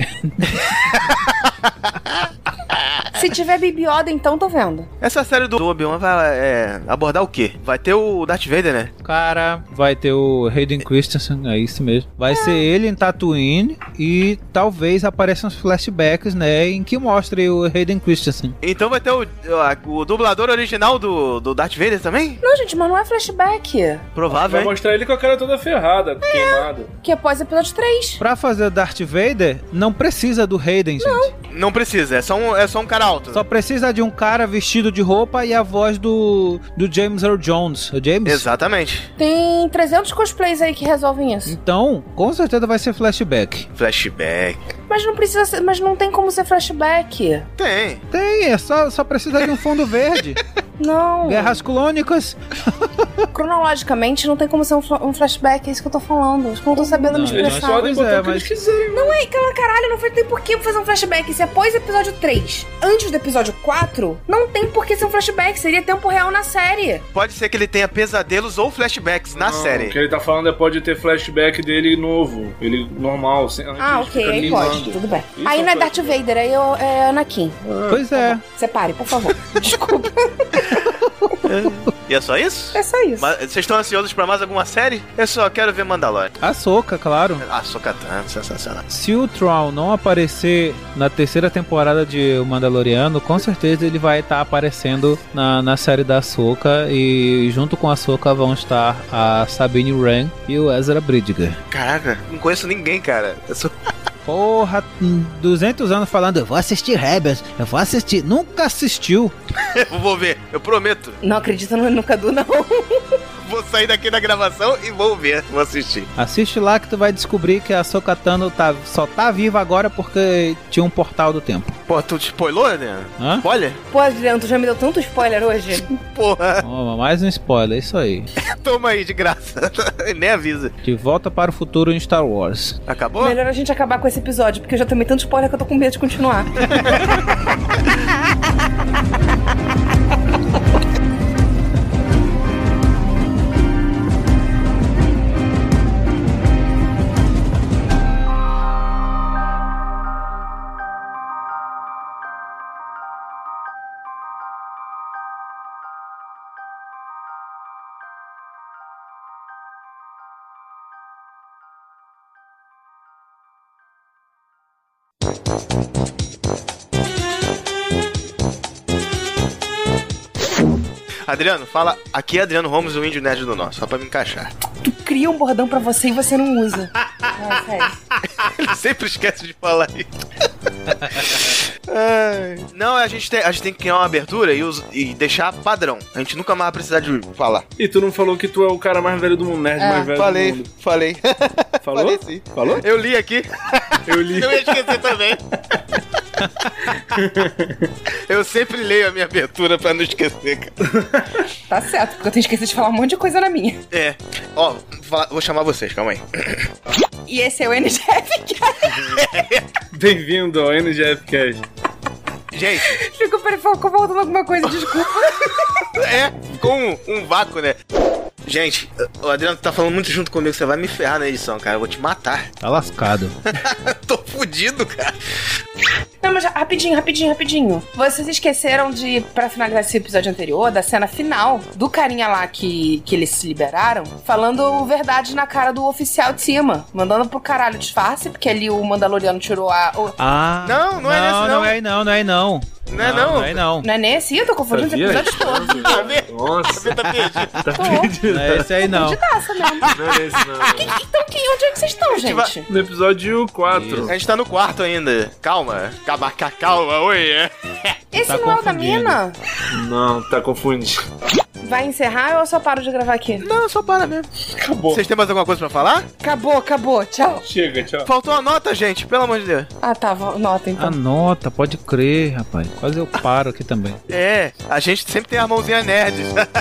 Se tiver Baby Yoda, então tô vendo. Essa série do Obi-Wan vai abordar o quê? Vai ter o Darth Vader, né? Cara, vai ter o Hayden Christensen, é isso mesmo. Vai ser ele em Tatooine e talvez apareçam os flashbacks, né, em que mostre o Hayden Christensen. Então vai ter o dublador original do Darth Vader também? Não, gente, mas não é flashback. Provável, vai mostrar ele com a cara toda ferrada, queimada. Que é após o episódio 3. Pra fazer o Darth Vader, não precisa do Hayden, gente. Não precisa, é só um cara alto. Só precisa de um cara vestido de roupa e a voz do James Earl Jones. O James? Exatamente. Tem 300 cosplays aí que resolvem isso. Então, com certeza vai ser flashback. Mas não precisa ser, mas não tem como ser flashback. Tem, só precisa de um fundo verde. Não. Guerras Clônicas. Cronologicamente não tem como ser um flashback, é isso que eu tô falando. Acho que eu não tô sabendo me expressar. Eles podem botar o que eles quiserem. Não é, caralho, não tem por que fazer um flashback. Se após o episódio 3, antes do episódio 4, não tem por que ser um flashback, seria tempo real na série. Pode ser que ele tenha pesadelos ou flashbacks na série. O que ele tá falando pode ter flashback dele novo, ele normal. Ok, aí pode, tudo bem. Isso aí não é Darth Vader, aí é Anakin. Pois é. Separe, por favor. Desculpa. E é só isso? É só isso. Mas vocês estão ansiosos pra mais alguma série? Eu só quero ver Mandalorian. Ahsoka, claro. Ahsoka tanto, sensacional. Se o Thrawn não aparecer na terceira temporada de O Mandaloriano, com certeza ele vai estar aparecendo na série da Ahsoka. E junto com a Ahsoka vão estar a Sabine Wren e o Ezra Bridger. Caraca, não conheço ninguém, cara. Eu sou... Porra, 200 anos falando, eu vou assistir Rebels, eu vou assistir. Nunca assistiu. Eu vou ver, eu prometo. Não acredito no Cadu, não. Vou sair daqui da gravação e vou ver, vou assistir. Assiste lá que tu vai descobrir que a Ahsoka Tano só tá viva agora porque tinha um portal do tempo. Pô, tu te spoilou, né? Hã? Spoiler? Pô, Adriano, tu já me deu tanto spoiler hoje. Porra. Oh, mais um spoiler, isso aí. Toma aí, de graça. Nem avisa. De volta para o futuro em Star Wars. Acabou? Melhor a gente acabar com esse episódio, porque eu já tomei tanto spoiler que eu tô com medo de continuar. Adriano, fala. Aqui é Adriano Holmes, o índio nerd do nosso, só pra me encaixar. Tu cria um bordão pra você e você não usa. Ah, sério. Ele sempre esquece de falar isso. Não, a gente tem que criar uma abertura e deixar padrão. A gente nunca mais vai precisar de falar. E tu não falou que tu é o cara mais velho do mundo, nerd mais velho do mundo? Falei. Falou? Falei sim. Falou? Eu li aqui. Eu li. Eu ia esquecer também. Eu sempre leio a minha abertura pra não esquecer, cara. Tá certo, porque eu tenho esquecido de falar um monte de coisa na minha. É. Ó, vou chamar vocês, calma aí. E esse é o NGF Cast. Bem-vindo ao NGF Cast. Gente. Ficou faltando alguma coisa, desculpa. Ficou um vácuo, né? Gente, o Adriano tá falando muito junto comigo, você vai me ferrar na edição, cara. Eu vou te matar. Tá lascado. Tô fudido, cara. Não, mas rapidinho. Vocês esqueceram de, pra finalizar esse episódio anterior, da cena final do carinha lá que eles se liberaram, falando verdade na cara do oficial de cima, mandando pro caralho disfarce, porque ali o Mandaloriano tirou Não é nesse, não. Não é aí não. Não é não? Não é nesse? Eu tô confundindo os episódios todos. Nossa. Tá perdido. Tá perdido. Não é esse aí não. Perdidaça mesmo. Não é esse não. Então, onde é que vocês estão, gente? No episódio 4. A gente tá no quarto ainda. Calma. Calma, oi. Esse Tá não é o da confundindo. mina? Não, tá confundindo. Vai encerrar ou eu só paro de gravar aqui? Não, só para mesmo. Acabou. Vocês têm mais alguma coisa pra falar? Acabou. Tchau. Chega, tchau. Faltou a nota, gente, pelo amor de Deus. Ah, tá. Nota, então. Anota, pode crer, rapaz. Quase eu paro aqui também. A gente sempre tem a mãozinha nerd.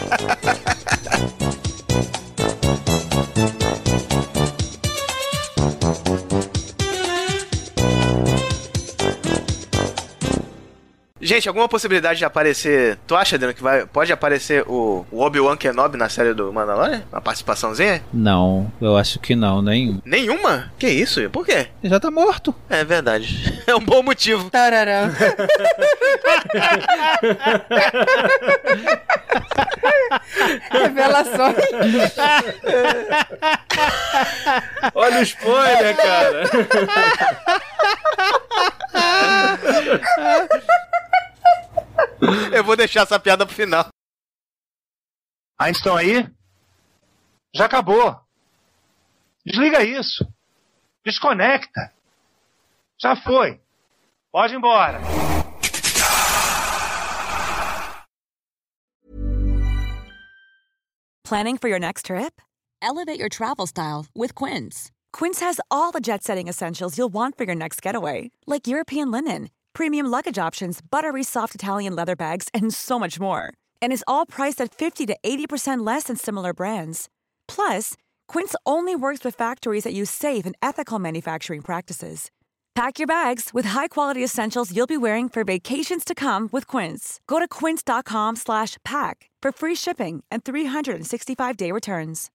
Gente, alguma possibilidade de aparecer... Tu acha, Adriano, que pode aparecer o Obi-Wan Kenobi na série do Mandalorian? Uma participaçãozinha? Não, eu acho que não, nenhum. Nenhuma? Que isso? Por quê? Ele já tá morto. É verdade. É um bom motivo. Tarará. Revelações. Olha o spoiler, cara. Eu vou deixar essa piada pro final. Ainda estão aí? Já acabou. Desliga isso. Desconecta. Já foi. Pode ir embora. Planning for your next trip? Elevate your travel style with Quince. Quince has all the jet-setting essentials you'll want for your next getaway, like European linen, premium luggage options, buttery soft Italian leather bags, and so much more. And is all priced at 50 to 80% less than similar brands. Plus, Quince only works with factories that use safe and ethical manufacturing practices. Pack your bags with high-quality essentials you'll be wearing for vacations to come with Quince. Go to quince.com/pack for free shipping and 365-day returns.